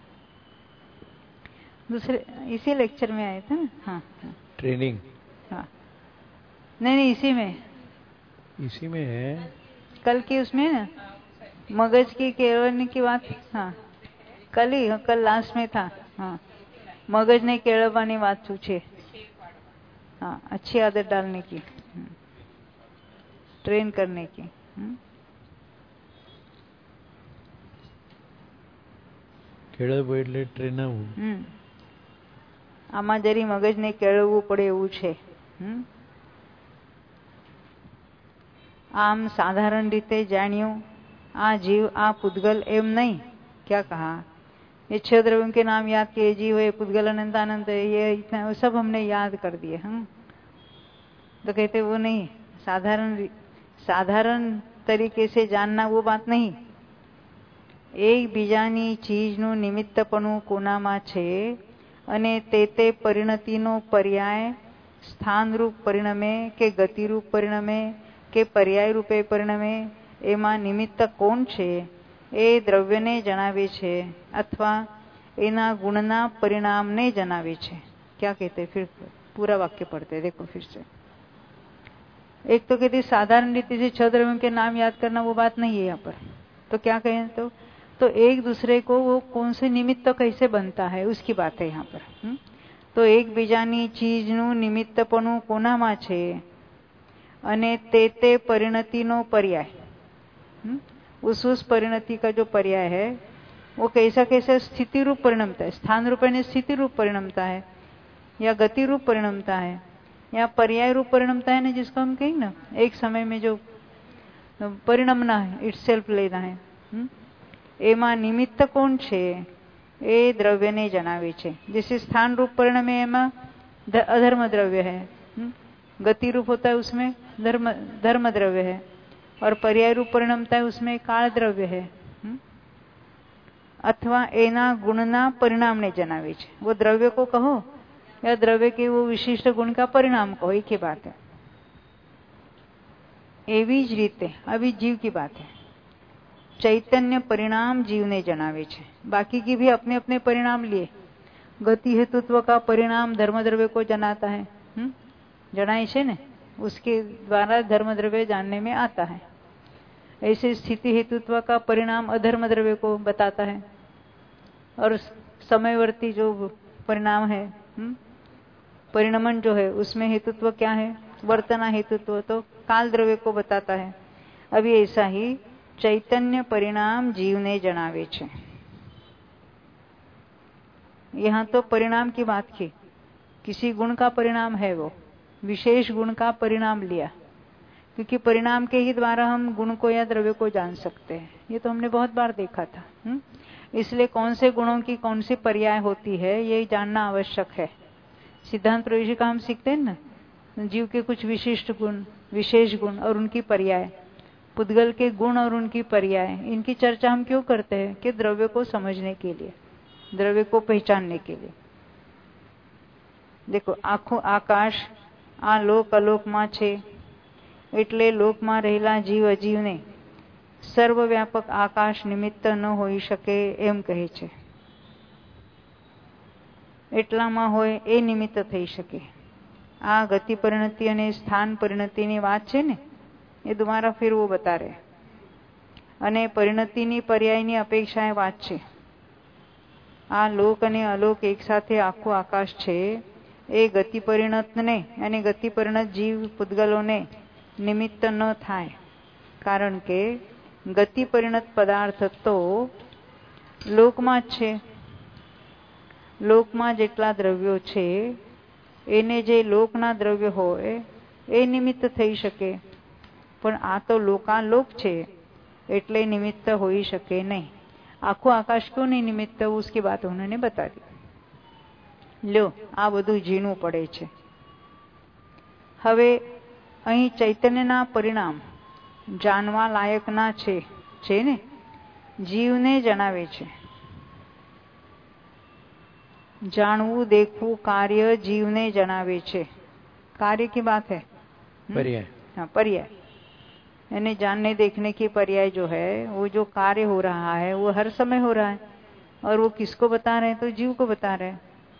दूसरे इसी लेक्चर में आए थे ना। हाँ ट्रेनिंग, हाँ नहीं नहीं इसी में इसी में है, कल की उसमें ना मगज की केळवने की बात, हाँ कल ही, कल लास्ट में था। हाँ मगज ने केळवવાની बात पूछे, हाँ अच्छी आदत डालने की, ट्रेन करने की। કેળવવું એટલે ટ્રેનાવું। આમાં જરી મગજને કેળવવું પડે એવું છે। આમ સાધારણ રીતે જાણ્યું આ જીવ આ પૂતગલ એમ नहीं, क्या कहा? ये छह द्रव्यों के नाम याद किए, जीव है, पूतगल, अनंत अनंत, ये इतना वो सब हमने याद कर दिए। हम तो कहते वो नहीं, साधारण साधारण तरीके से जानना वो बात नहीं। एक बीजानी चीजનું નિમિત્તપણું કોનામાં છે અને તે તે પરિણતિનો પર્યાય સ્થાનરૂપ પરિણમે કે ગતિરૂપ પરિણમે કે પર્યાય રૂપે પરિણમે, એમાં નિમિત્ત કોણ છે એ દ્રવ્યને જણાવે છે અથવા એના ગુણના પરિણામને જણાવે છે। क्या कहते? फिर पूरा वाक्य पढ़ते देखो फिर से। एक तो कहते साधारण रीति से छह द्रव्यों के नाम याद करना वो बात नहीं है यहाँ पर, तो क्या कहें? तो तो एक दूसरे को वो कौन से निमित्त कैसे बनता है उसकी बात है यहाँ पर। हुँ? तो एक बीजानी चीजનું નિમિત્તપણું કોનામાં છે અને તે તે પરિણતિનો પર્યાય, उस उस परिणति का जो पर्याय है वो कैसा कैसा स्थिति रूप परिणमता है, स्थान रूप यानी स्थिति रूप परिणमता है या गति रूप परिणमता है या पर्याय रूप परिणमता है ना, जिसको हम कहेंगे ना एक समय में जो परिणमना है, इटसेल्फ लेना है। एमा निमित्त कोण छे ए द्रव्यने जणावे छे। जैसे स्थान रूप परिणमे एमा अधर्म द्रव्य है, गति रूप होता है उसमें धर्म धर्म द्रव्य है, और पर्याय रूप परिणमता है उसमें काल द्रव्य है। अथवा एना गुणना परिणामने जणावे छे। वो द्रव्य को कहो या द्रव्य के वो विशिष्ट गुण का परिणाम कहो, एक ही बात है। एवी ज रीते अभी जीव की बात है, चैतन्य परिणाम जीव ने जनावे छे। बाकी की भी अपने अपने परिणाम लिए, गति हेतुत्व का परिणाम धर्म द्रव्य को जनाता है, जनाई छे ने, उसके द्वारा धर्म द्रव्य जानने में आता है। ऐसे स्थिति हेतुत्व का परिणाम अधर्म द्रव्य को बताता है, और समयवर्ती जो परिणाम है, परिणमन जो है, उसमें हेतुत्व क्या है? वर्तना हेतुत्व, तो काल द्रव्य को बताता है। अभी ऐसा ही चैतन्य परिणाम जीवने जनावे छे। यहाँ तो परिणाम की बात की, किसी गुण का परिणाम है, वो विशेष गुण का परिणाम लिया, क्योंकि परिणाम के ही द्वारा हम गुण को या द्रव्य को जान सकते हैं। ये तो हमने बहुत बार देखा था। हुँ? इसलिए कौन से गुणों की कौन सी पर्याय होती है, ये जानना आवश्यक है। सिद्धांत प्रवेश का हम सीखते हैं ना, जीव के कुछ विशिष्ट गुण, विशेष गुण और उनकी पर्याय, पुद्गल के गुण और उनकी पर्याय, इनकी चर्चा हम क्यों करते हैं? कि द्रव्य को समझने के लिए, द्रव्य को पहचानने के लिए। देखो, आखो आकाश आ लोक अलोकમાં છે, એટલે લોકમાં રહેલા જીવ અજીવને સર્વવ્યાપક આકાશ નિમિત્ત ન હોઈ શકે એમ કહે છે। એટલામાં હોય એ નિમિત્ત થઈ શકે। આ ગતિ પરિણતિ અને સ્થાન પરિણતિની વાત છે ને, એ દ્વારા ફેર वो बता रहे, અને પરિણતિની પર્યાયની અપેક્ષાએ વાત છે। આ લોક અને અલોક એક સાથે આખું આકાશ છે, એ ગતિ પરિણતને અને ગતિ પરિણત જીવ પુદ્ગલોને નિમિત્ત ન થાય, કારણ કે ગતિ પરિણત પદાર્થ તો લોકમાં જ છે। લોકમાં જેટલા દ્રવ્યો છે એને જે લોકના દ્રવ્ય હોય એ નિમિત્ત થઈ શકે, પણ આ તો લોકાલોક છે એટલે નિમિત્ત હોઈ શકે નહીં। આખું આકાશ क्यों नहीं निमित्त, उसकी बात उन्होंने बता दी। लो, આ બધું ઝીણું પડે છે। હવે અહીં ચૈતન્યના પરિણામ જાણવા લાયકના છે, છે ને, જીવને જણાવે છે। જાણવું देखવું कार्य जीवने जनावे छे। कार्य की बात है, पर्याय। हाँ, पर्याय, यानी जानने देखने की पर्याय जो है, वो जो कार्य हो रहा है वो हर समय हो रहा है, और वो किसको बता रहे हैं? तो जीव को बता रहे हैं।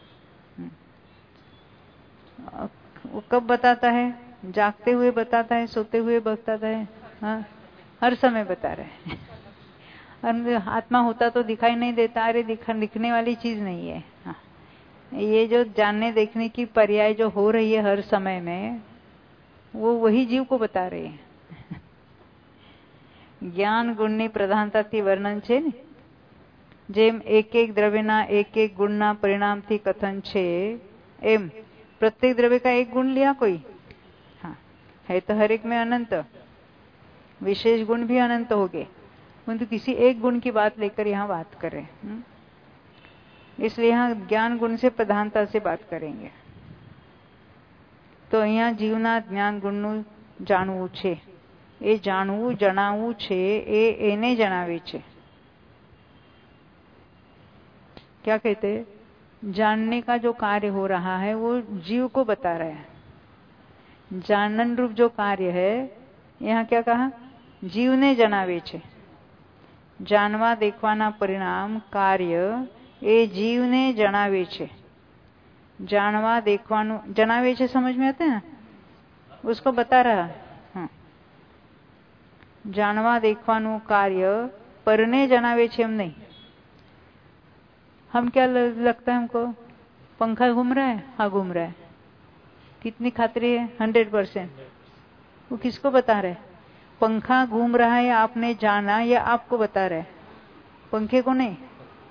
वो कब बताता है? जागते हुए बताता है, सोते हुए बताता है, हाँ, हर समय बता रहे हैं। आत्मा होता तो दिखाई नहीं देता, अरे दिखा दिखने वाली चीज नहीं है। हाँ, ये जो जानने देखने की पर्याय जो हो रही है हर समय में, वो वही जीव को बता रहे हैं। ज्ञान गुणनी प्रधानताથી વર્ણન છે ને, જેમ એક એક દ્રવ્યના એક એક ગુણના પરિણામથી કથન છે, એમ प्रत्येक द्रव्य का एक गुण लिया कोई, हाँ, है तो हर एक में अनंत, विशेष गुण भी अनंत हो गए, परंतु किसी एक गुण की बात लेकर यहाँ बात करें, इसलिए यहाँ ज्ञान गुण से प्रधानता से बात करेंगे। तो यहाँ जीवना ज्ञान गुणનું જાણવું છે, એ જાણવું જણાવવું છે, એ એને જણાવે છે। क्या कहते हैं? जानने का जो कार्य हो रहा है वो जीव को बता रहा है। जानन रूप जो कार्य है, यहाँ क्या कहा? जीवने जनावे छे। जानवा देखवाना परिणाम कार्य ए जीवने जनावे छे। जानवा देखवानु जनावे छे, समझ में आते हैं? उसको बता रहा है। हाँ, जानवा देखवानु कार्य परने जनावे छे एम नहीं। हम क्या लगता है हमको? पंखा घूम रहा है, हाँ घूम रहा है, कितनी खातरी है? Hundred percent. वो किसको बता रहे? पंखा घूम रहा है आपने जाना, या आपको बता रहे? पंखे को नहीं।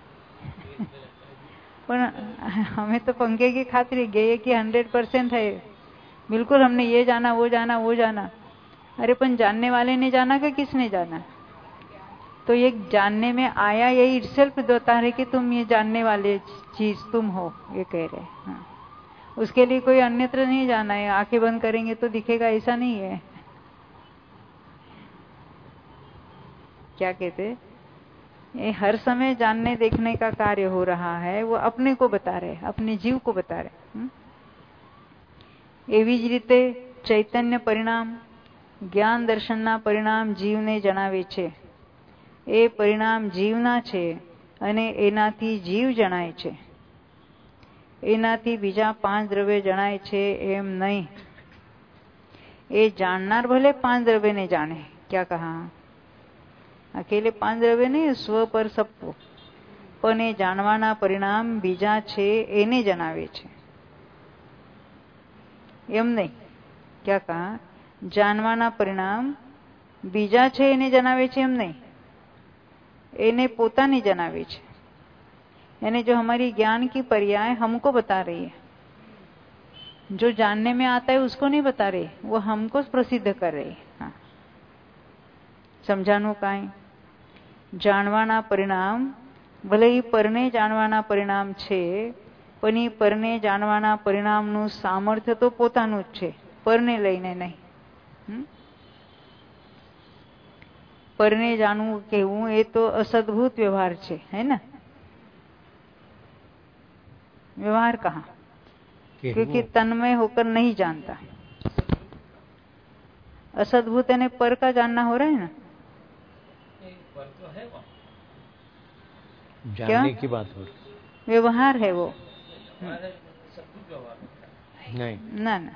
पर हमें तो पंखे की खातरी गई कि हंड्रेड परसेंट है, बिल्कुल हमने ये जाना वो जाना वो जाना। अरे पण जानने वाले ने जाना कि किसने जाना? तो ये जानने में आया, यही इटसेल्फ बता रहे कि तुम ये जानने वाले चीज तुम हो, ये कह रहे। हाँ, उसके लिए कोई अन्यत्र नहीं जाना है। आंखें बंद करेंगे तो दिखेगा, ऐसा नहीं है। क्या कहते? ये हर समय जानने देखने का कार्य हो रहा है, वो अपने को बता रहे, अपने जीव को बता रहे। एवी ज रीते चैतन्य परिणाम ज्ञान दर्शनना परिणाम जीवने जणावे छे। ए परिणाम जीवना छे અને એનાથી જીવ જણાય છે, એનાથી બીજા પાંચ દ્રવ્ય જણાય છે એમ નહીં। એ જાણનાર ભલે પાંચ દ્રવ્યને જાણે। क्या कहा? અકેલે પાંચ દ્રવ્ય નહીં, સ્વ પર સપવો, પણ એ જાણવાના પરિણામ બીજા છે એને જણાવે છે, એમ નહીં. ક્યાં કહા? જાણવાના પરિણામ બીજા છે એને જણાવે છે, એમ नहीं, એને પોતાને જણાવે છે. यानी जो हमारी ज्ञान की पर्याय हमको बता रही है, जो जानने में आता है उसको नहीं बता रही, वो हमको प्रसिद्ध कर रही. हाँ, समझानु काई? જાણવાના પરિણામ ભલે એ પરને જાણવાના પરિણામ છે, પણ એ પરને જાણવાના પરિણામનું સામર્થ્ય તો પોતાનું જ છે, પરને લઈને નહીં. પરને જાણવું કહેવું એ તો असद्भुत व्यवहार છે, है ना? व्यवहार कहाँ? क्योंकि तन्मय होकर नहीं जानता. असद्भुत यानी पर का जानना हो रहा है ना? जानने की बात हो रही. व्यवहार है वो. नहीं, ना ना,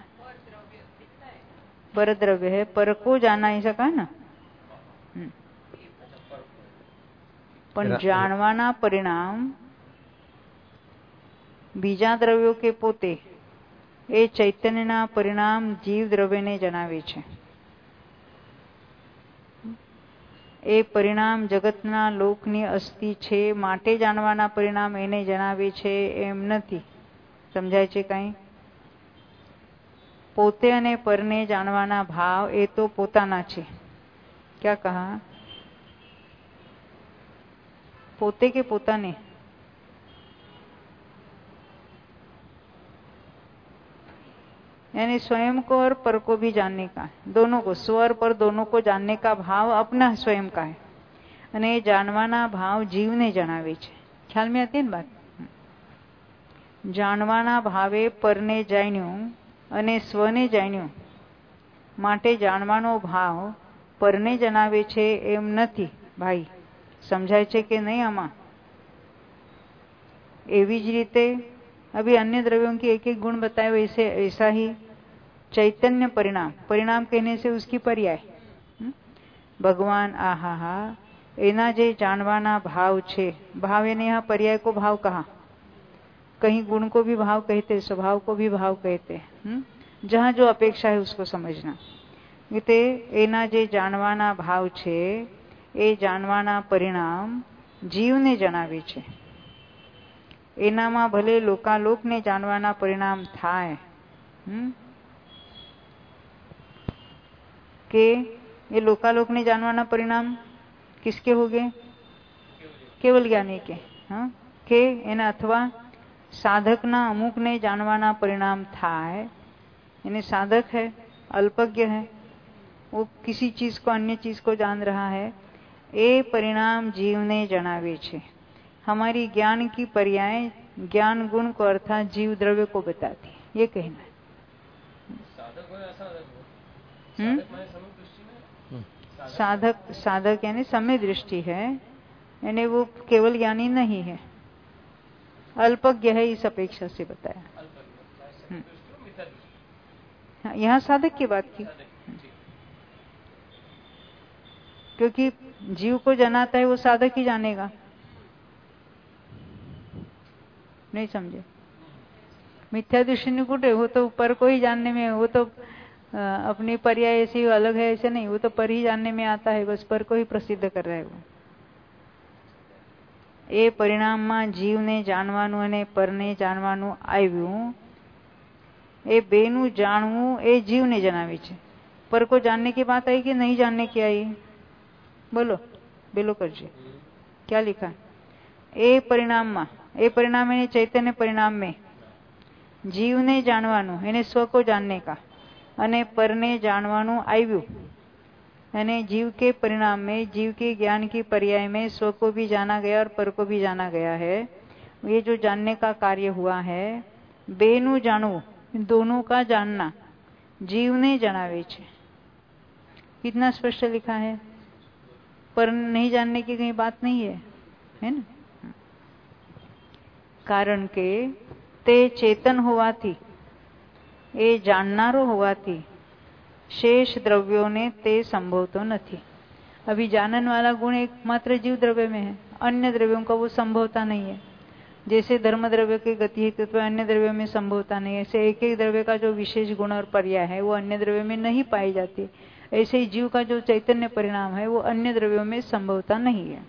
पर द्रव्य है, पर को जाना ही सका ना. પણ જાણવાના પરિણામ બીજા દ્રવ્યો કે પોતે એ ચૈતન્યના પરિણામ જીવ દ્રવ્યને જણાવે છે. એ પરિણામ જગતના લોકની અસ્થિ છે માટે જાણવાના પરિણામ એને જણાવે છે એમ નથી. સમજાય છે કઈ? પોતે અને પરને જાણવાના ભાવ એ તો પોતાના છે. क्या कहा? पोते के पोताने. यानी स्वयं को और पर को भी जानने का, दोनों को, स्व और पर दोनों को जानने का भाव अपना स्वयं का है. અને એ જાણવાના ભાવ જીવને જણાવે છે. ખ્યાલ में आती है बात? જાણવાના ભાવે પરને જાણ્યું અને સ્વને જાણ્યું માટે જાણવાનો ભાવ પરને જણાવે છે એમ નથી. ભાઈ समझाय છે कि नहीं? आमा एवी ज रीते अभी अन्य द्रव्यों की एक एक गुण बताए, वैसे ऐसा ही चैतन्य परिणाम, परिणाम कहने से उसकी पर्याय भगवान आहा एना जे जानवाना भाव छे. भाव यानी यहाँ पर्याय को भाव कहा. कहीं गुण को भी भाव कहते, स्वभाव को भी भाव कहते. जहाँ जो अपेक्षा है उसको समझना. ते एना जे जानवाना भाव छे એ જાણવાના પરિણામ જીવને જણાવે છે. એનામાં ભલે લોકાલોકને જાણવાના પરિણામ થાય કે એ લોકાલોકને જાણવાના પરિણામ किसके हो गए? केवल ज्ञानी के. हाँ, के एना अथवा साधकना अमुकने જાણવાના परिणाम થાય. यानी साधक है, अल्पज्ञ है, वो किसी चीज को, अन्य चीज को जान रहा है, એ परिणाम जीवने जनावे छे. हमारी ज्ञान की पर्याय ज्ञान गुण को अर्थात जीव द्रव्य को बताती है. ये कहना है. साधक साधक यानी समय दृष्टि है, यानी वो केवल ज्ञानी नहीं है, अल्पज्ञ है, इस अपेक्षा से बताया. यहाँ साधक की बात की, क्योंकि जीव को जनाता है वो साधक ही जानेगा. नहीं समझे? मिथ्या दृष्टि निकुट है, वो तो पर को ही जानने में, वो तो अपनी पर्याय ऐसी अलग है ऐसे नहीं, वो तो पर ही जानने में आता है, बस पर को ही प्रसिद्ध कर रहा है वो. એ પરિણામમાં જીવને જાણવાનું અને પરને જાણવાનું આવ્યું, એ બેનું જાણવું એ જીવને જણાવે છે. પર को जानने की बात आई कि नहीं जानने की आई? बोलो, बेलो करजे. क्या लिखा? ए परिणाम में, ए परिणाम यानी चैतन्य परिणाम में जीवने जानवानु यानी स्व को जानने का अने परने जानवानु आव्यू, यानी जीव के परिणाम में, जीव के ज्ञान की पर्याय में स्व को भी जाना गया और पर को भी जाना गया है. ये जो जानने का कार्य हुआ है, बेनु जानवू, दोनों का जानना जीवने जनावे छे. कितना स्पष्ट लिखा है. पर नहीं जानने की कहीं बात नहीं है, है ना? कारण के ते चेतन होवाथी, ए जाननारो होवाथी शेष द्रव्यों ने ते संभवतो नथी. अभी जानन वाला गुण एकमात्र जीव द्रव्य में है, अन्य द्रव्यों का वो संभवता नहीं है। जैसे धर्म द्रव्य के गति हेतुत्व अन्य द्रव्यों में संभवता नहीं है, ऐसे एक एक द्रव्य का जो विशेष गुण और पर्याय है वो अन्य द्रव्य में नहीं पाई जाती। ऐसे ही जीव का जो चैतन्य परिणाम है वो अन्य द्रव्यों में संभवता नहीं है।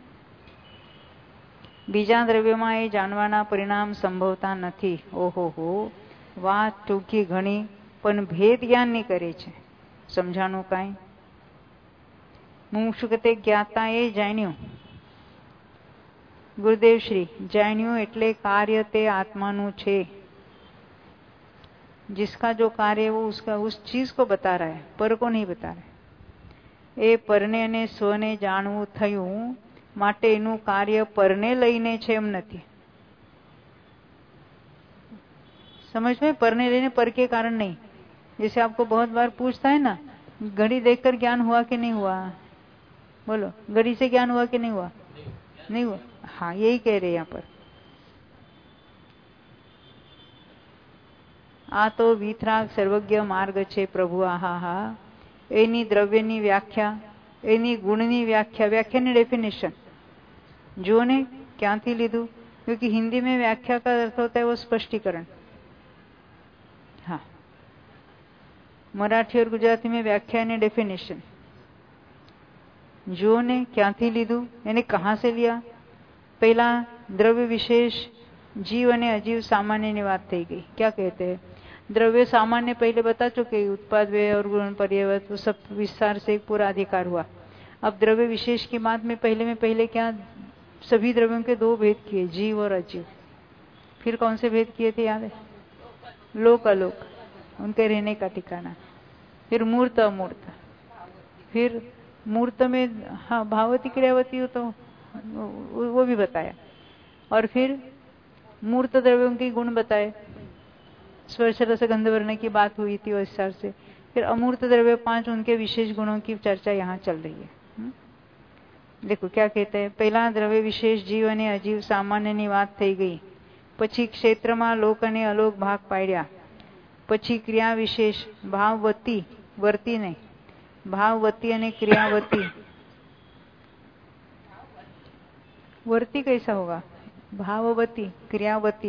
बीजा द्रव्यों ये जानवाना परिणाम संभवता नहीं। ओहो हो, વાત ટૂંકી ઘણી પણ ભેદ જ્ઞાનની કરે છે, સમજાણું કાંઈ? મુમુક્ષુ કતે જ્ઞાતાએ જાણ્યું, गुरुदेव श्री जाण्यू એટલે कार्य ते आत्मानु छे, जिसका जो कार्य है वो उसका उस चीज को बता रहा है, पर को नहीं बता रहा है। ए परने અને સ્વને જાણવું થયું માટે એનું કાર્ય પરને લઈને છે એમ નથી। समझ में? परने लेने पर के कारण नहीं। जैसे आपको बहुत बार पूछता है ना, घड़ी देखकर ज्ञान हुआ कि नहीं हुआ? बोलो, घड़ी से ज्ञान हुआ कि नहीं हुआ? नहीं हुआ। हाँ, यही कह रहे यहाँ पर। आ तो वितराग सर्वज्ञ मार्ग छे प्रभु। आहा हा, एनी द्रव्यनी व्याख्या, एनी गुणनी व्याख्या, व्याख्यानी डेफिनेशन जो ने क्या थी लीधु? क्योंकि हिंदी में व्याख्या का अर्थ होता है वो स्पष्टीकरण। हाँ, मराठी और गुजराती में व्याख्या ने डेफिनेशन जो ने क्या थी लीधु, यानी कहाँ से लिया? पहला द्रव्य विशेष जीव અને अजीव सामान्य ની વાત થઈ गई। क्या कहते हैं? द्रव्य सामान्य पहले बता चुके, उत्पाद व्यय और गुण पर्याय तो सब विस्तार से एक पूरा अधिकार हुआ। अब द्रव्य विशेष की बात में पहले में पहले क्या सभी द्रव्यों के दो भेद किए, जीव और अजीव। फिर कौन से भेद किए थे याद है? लोक अलोक, उनके रहने का ठिकाना। फिर मूर्त अमूर्त, फिर मूर्त में हाँ भावती क्रियावती हो तो वो भी बताया, और फिर मूर्त द्रव्यों के गुण बताए, स्पर्श रस गंध वर्ण की बात हुई थी विस्तार से। फिर अमूर्त द्रव्य पांच, उनके विशेष गुणों की चर्चा यहाँ चल रही है। हुँ? देखो क्या कहते हैं। पहला द्रव्य विशेष जीव અને अजीव सामान्य ની વાત થઈ ગઈ। પછી ક્ષેત્રમાં લોક અને અલોક ભાગ પાડ્યા। પછી ક્રિયા વિશેષ ભાવવતી વર્તી નહીં, भाववती અને क्रियावती। वर्ती कैसा होगा? भाववती क्रियावती।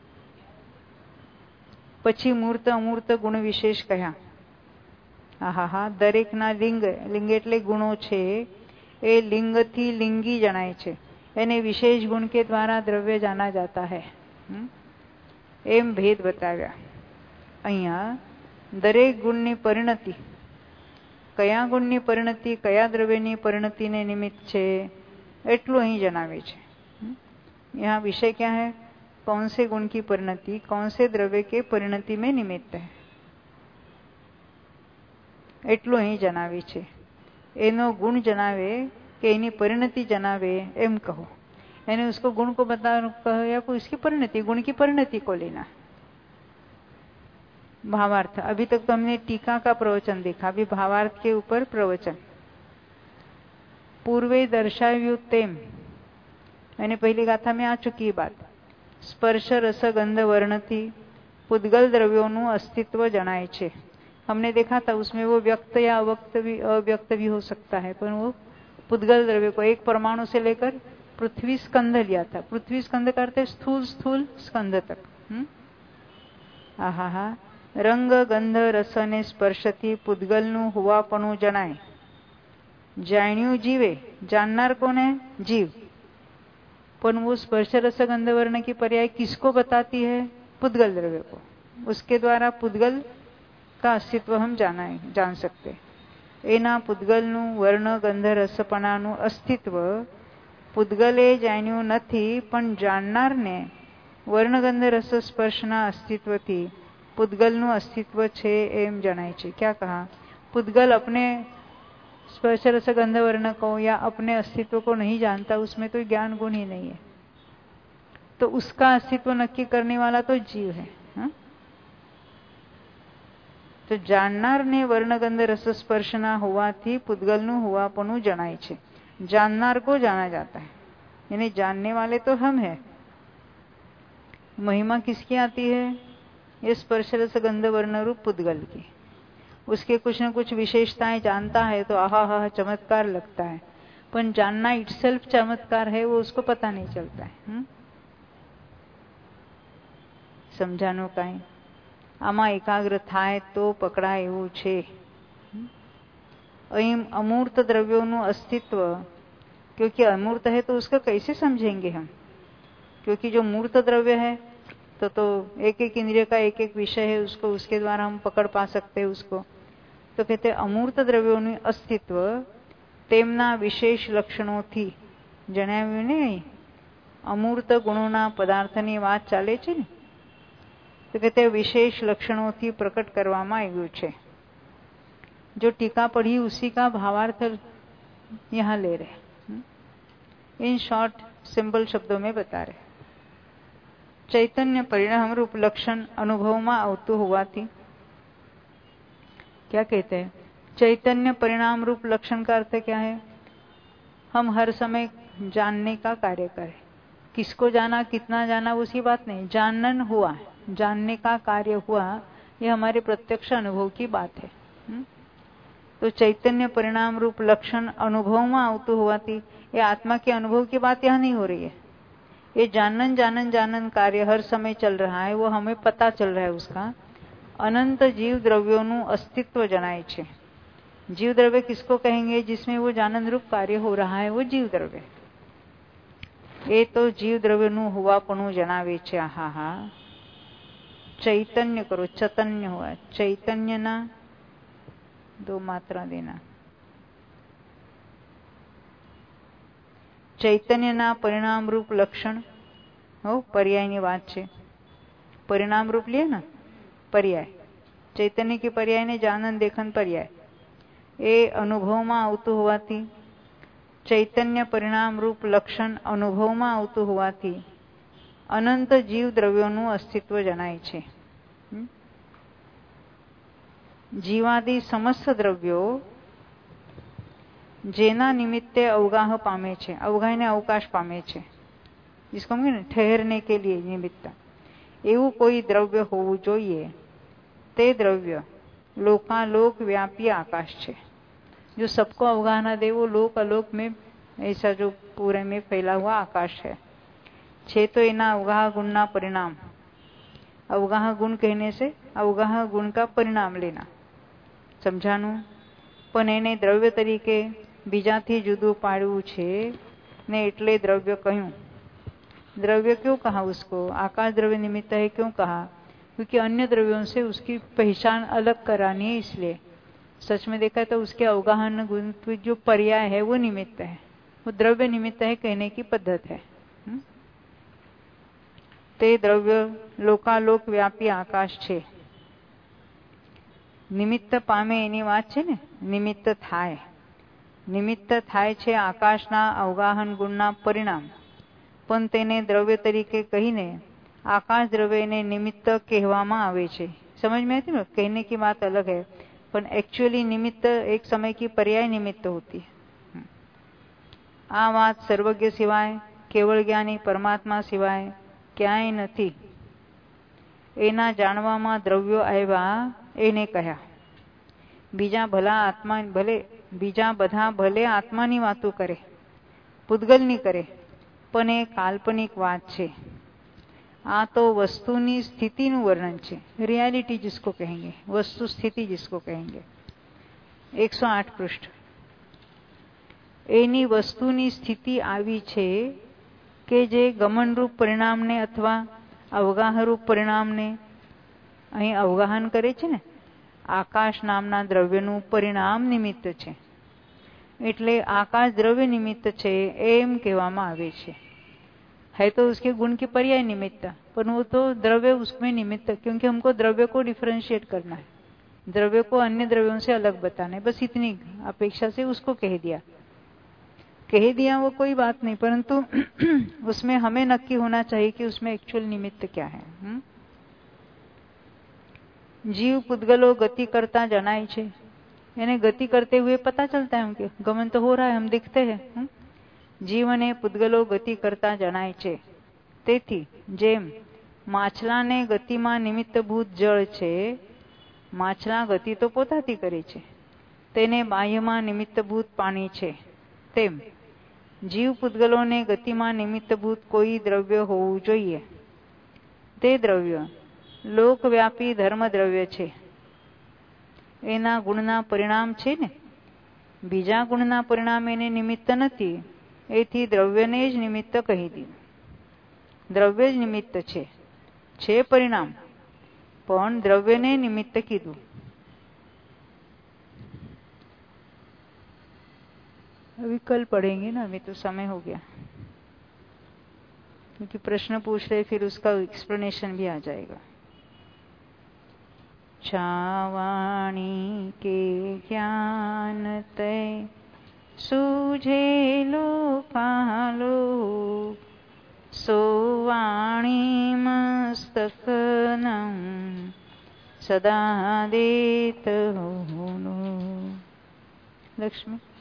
પછી મૂર્ત અમૂર્ત ગુણ વિશેષ કહ્યા। આહા હા, દરેકના લિંગ, લિંગ એટલે ગુણો છે, એ લિંગથી લિંગી જણાય છે, એને વિશેષ ગુણ કે દ્વારા દ્રવ્ય જાના જાતા है। એમ ભેદ બતાવ્યા। અહીંયા દરેક ગુણની પરિણતિ, કયા ગુણની પરિણતિ કયા દ્રવ્યની પરિણતિને નિમિત્ત છે એટલું અહીં જણાવે છે। यहाँ विषय क्या है? कौन से गुण की परिणति कौन से द्रव्य के परिणति में निमित्त है, એટલું અહીં જણાવે છે। એનો गुण जनावे कि एनी परिणति जनावे एम कहो, यानी उसको गुण को बता कहो या कोई इसकी परिणति, गुण की परिणति को लेना। भावार्थ, अभी तक तो हमने टीका का प्रवचन देखा, अभी भावार्थ के ऊपर प्रवचन। पूर्वे दर्शाव्यु तेम, यानी पहली गाथा में आ चुकी बात, स्पर्श रस गंध वर्ण थी पुद्गल द्रव्यों अस्तित्व जनाय छे। हमने देखा था उसमें वो व्यक्त या अव्यक्त भी अव्यक्त भी हो सकता है, पर वो पुद्गल द्रव्य को एक परमाणु से लेकर पृथ्वी स्कंध लिया था। पृथ्वी स्कंध करते स्थूल स्थूल स्कंध तक। आहा हा, रंग गंध रस ने स्पर्श थी पुद्गल नु हुवापणु जनाय। जाण्यू जीवे, जाननार कौन है? जीव। पर वो स्पर्श रस गंध वर्ण की पर्याय किसको बताती है? पुद्गल द्रव्य को। उसके द्वारा पुद्गल का अस्तित्व हम जाना जान सकते। एना पुद्गल नु वर्ण गंध रसपणानु अस्तित्व पुद्गले जाण्यू નથી, પણ જાણનારને વર્ણગંધ રસ સ્પર્શના અસ્તિત્વથી પુદ્ગલનું અસ્તિત્વ છે એમ જણાય છે। क्या कहा? पुद्गल अपने स्पर्श रस गंध वर्ण को या अपने अस्तित्व को नहीं जानता, उसमें तो ज्ञान गुण ही नहीं है, तो उसका अस्तित्व नक्की करने वाला तो जीव है। हा? तो जाननारने वर्णगंध रस स्पर्शना होवाथी पुद्गलनु होवापणु जणाय छे। जाननार को जाना जाता है, यानी जानने वाले तो हम हैं। महिमा किसकी आती है? ये स्पर्श रस गंध वर्ण रूप पुद्गल की। उसके कुछ न कुछ विशेषताएं जानता है तो आहा हा चमत्कार लगता है, पण जानना इटसेल्फ चमत्कार है वो उसको पता नहीं चलता है। हुँ? समझानो काई आमा एकाग्र थाय तो पकड़ा एवं छे। अहिम अमूर्त द्रव्यों अस्तित्व, क्योंकि अमूर्त है तो उसका कैसे समझेंगे हम, क्योंकि जो मूर्त द्रव्य है तो तो एक एक इंद्रिय का एक एक विषय है, उसको उसके द्वारा हम पकड़ पा सकते हैं उसको। तो कहते अमूर्त द्रव्यों अस्तित्व तेमना विशेष लक्षणों थी जણાવ્યું ને અમૂર્ત ગુણોના પદાર્થની વાત ચાલે છે ને, તો કે તે વિશેષ લક્ષણોથી પ્રકટ કરવામાં આવ્યું છે। जो टीका पढ़ी उसी का भावार्थ यहाँ ले रहे, इन शॉर्ट सिंपल शब्दों में बता रहे। चैतन्य परिणाम रूप लक्षण अनुभव में आवतु होवाथी, क्या कहते हैं चैतन्य परिणाम रूप लक्षण का अर्थ क्या है? हम हर समय जानने का कार्य करें। किसको जाना, कितना जाना, उसी बात नहीं, जानन हुआ, जानने का कार्य हुआ, ये हमारे प्रत्यक्ष अनुभव की बात है। हुँ? तो चैतन्य परिणाम रूप लक्षण अनुभव में आवतु होवाथी, ये आत्मा के अनुभव की बात यहाँ नहीं हो रही है। ये जानन जानन जानन कार्य हर समय चल रहा है, वो हमें पता चल रहा है उसका। अनंत जीव द्रव्यों अस्तित्व जनाय छे। जीव द्रव्य किसको कहेंगे? जिसमें वो जानन रूप कार्य हो रहा है, वो जीव द्रव्य। ये तो जीव द्रव्य नु होवापणु जनावे छे। हा हा चैतन्य करो, चैतन्य हुआ, चैतन्य ना दो मात्रा देना। चैतन्य ना परिणाम रूप लक्षण हो पर्याय ની વાત છે। परिणाम रूप लिए ना पर्याय, चैतन्य की पर्याय ने जानन देखन पर्याय, ए अनुभव में आवतु होवाथी चैतन्य परिणाम रूप लक्षण अनुभव में आवतु होवाथी अनंत जीव द्रव्यों अस्तित्व जनाय छे। जीवादि समस्त द्रव्यों जेना निमित्ते अवगाह पामे छे, अवगाह ने अवकाश पामे छे, जिसको हम ठहरने के लिए निमित्त, एवं कोई द्रव्य होवू जोईए। ते द्रव्य लोकालोक व्यापी आकाश छे, जो सबको अवगाहना दे, वो लोक अलोक में ऐसा जो पूरे में फैला हुआ आकाश है। छे तो एना अवगाह गुण ना परिणाम, अवगाह गुण कहने से अवगाह गुण का परिणाम लेना, समझानु। पण एने द्रव्य तरीके बीजाथी जुदू पाड़વું છે ने एटले द्रव्य कहूं। द्रव्य क्यों कहा उसको? आकाश द्रव्य निमित्त है क्यों कहा? क्योंकि अन्य द्रव्यों से उसकी पहचान अलग करानी है, इसलिए। सच में देखा तो उसके अवगाहन गुण जो पर्याय है वो निमित्त है, वो द्रव्य निमित्त है कहने की पद्धत है। हुँ? ते द्रव्य लोकालोक व्यापी आकाश छे। निमित्त पामे एनी वात छे ने, निमित्त थाय, निमित्त थाय छे आकाशना अवगाहन गुणना परिणाम, पण तेने द्रव्य तरीके कहीने आकाश द्रव्य ने निमित्त कहवामां आवे छे। समझ में आती है? कहने की बात अलग है, पण एक्चुअली निमित्त एक समय की पर्याय निमित्त होती है। आ बात सर्वज्ञ सिवाय, केवल ज्ञानी परमात्मा सिवाय क्यांय नथी। एना जाणवामां द्रव्यो आव्या एने कह्या। बीजा भला आत्मा भले बीजा बधा भले आत्मानी वातो करे, पुद्गलनी करे, पण ए काल्पनिक बात छे। आ तो वस्तुनी स्थितिनु वर्णन छे, रियलिटी जिसको कहेंगे, वस्तु स्थिति जिसको कहेंगे। एक सौ आठ पृष्ठ। एनी वस्तुनी स्थिति आवी छे के जे गमन रूप परिणाम ने अथवा अवगाह रूप परिणाम ने अहीं अवगाहन करे छे ने, आकाश नामना द्रव्यनु परिणाम निमित्त छे। एटले आकाश द्रव्य निमित्त छे एम कहेवामां आवे छे। है तो उसके गुण की पर्याय निमित्त, पर वो तो द्रव्य उसमें निमित्त, क्योंकि हमको द्रव्य को डिफरेंशिएट करना है, द्रव्य को अन्य द्रव्यों से अलग बताना है, बस इतनी अपेक्षा से उसको कह दिया। कह दिया वो कोई बात नहीं, परंतु उसमें हमें नक्की होना चाहिए कि उसमें एक्चुअल निमित्त क्या है। हुँ? जीव पुद्गलो गति करता जनाय छे, यानी गति करते हुए पता चलता है उनके, गमन तो हो रहा है, हम दिखते हैं। हुँ? जीवने पुद्गलो गति करता जनाय छे। तेथी जेम माछलाने गतिमां निमित्तभूत जल छे, माछला गति तो पोताथी करे छे, तेने बाह्यमां निमित्तभूत पाणी छे, तेम જીવ પૂતગલોને ગતિમાં નિમિત્તભૂત કોઈ દ્રવ્ય હોવું જોઈએ. તે દ્રવ્ય લોકવ્યાપી ધર્મ દ્રવ્ય છે. એના ગુણના પરિણામ છે ને. બીજા ગુણના પરિણામ એને નિમિત્ત નથી. એથી દ્રવ્યને જ નિમિત્ત કહી દીધું. દ્રવ્ય જ નિમિત્ત છે, છે પરિણામ, પણ દ્રવ્યને નિમિત્ત કીધું. अभी कल पढ़ेंगे ना, अभी तो समय हो गया, क्योंकि प्रश्न पूछ रहे फिर उसका एक्सप्लेनेशन भी आ जाएगा. छावाणी के ज्ञान तय सूझे लोकालो सोवाणी मस्तकनं सदा देत होनो. लक्ष्मी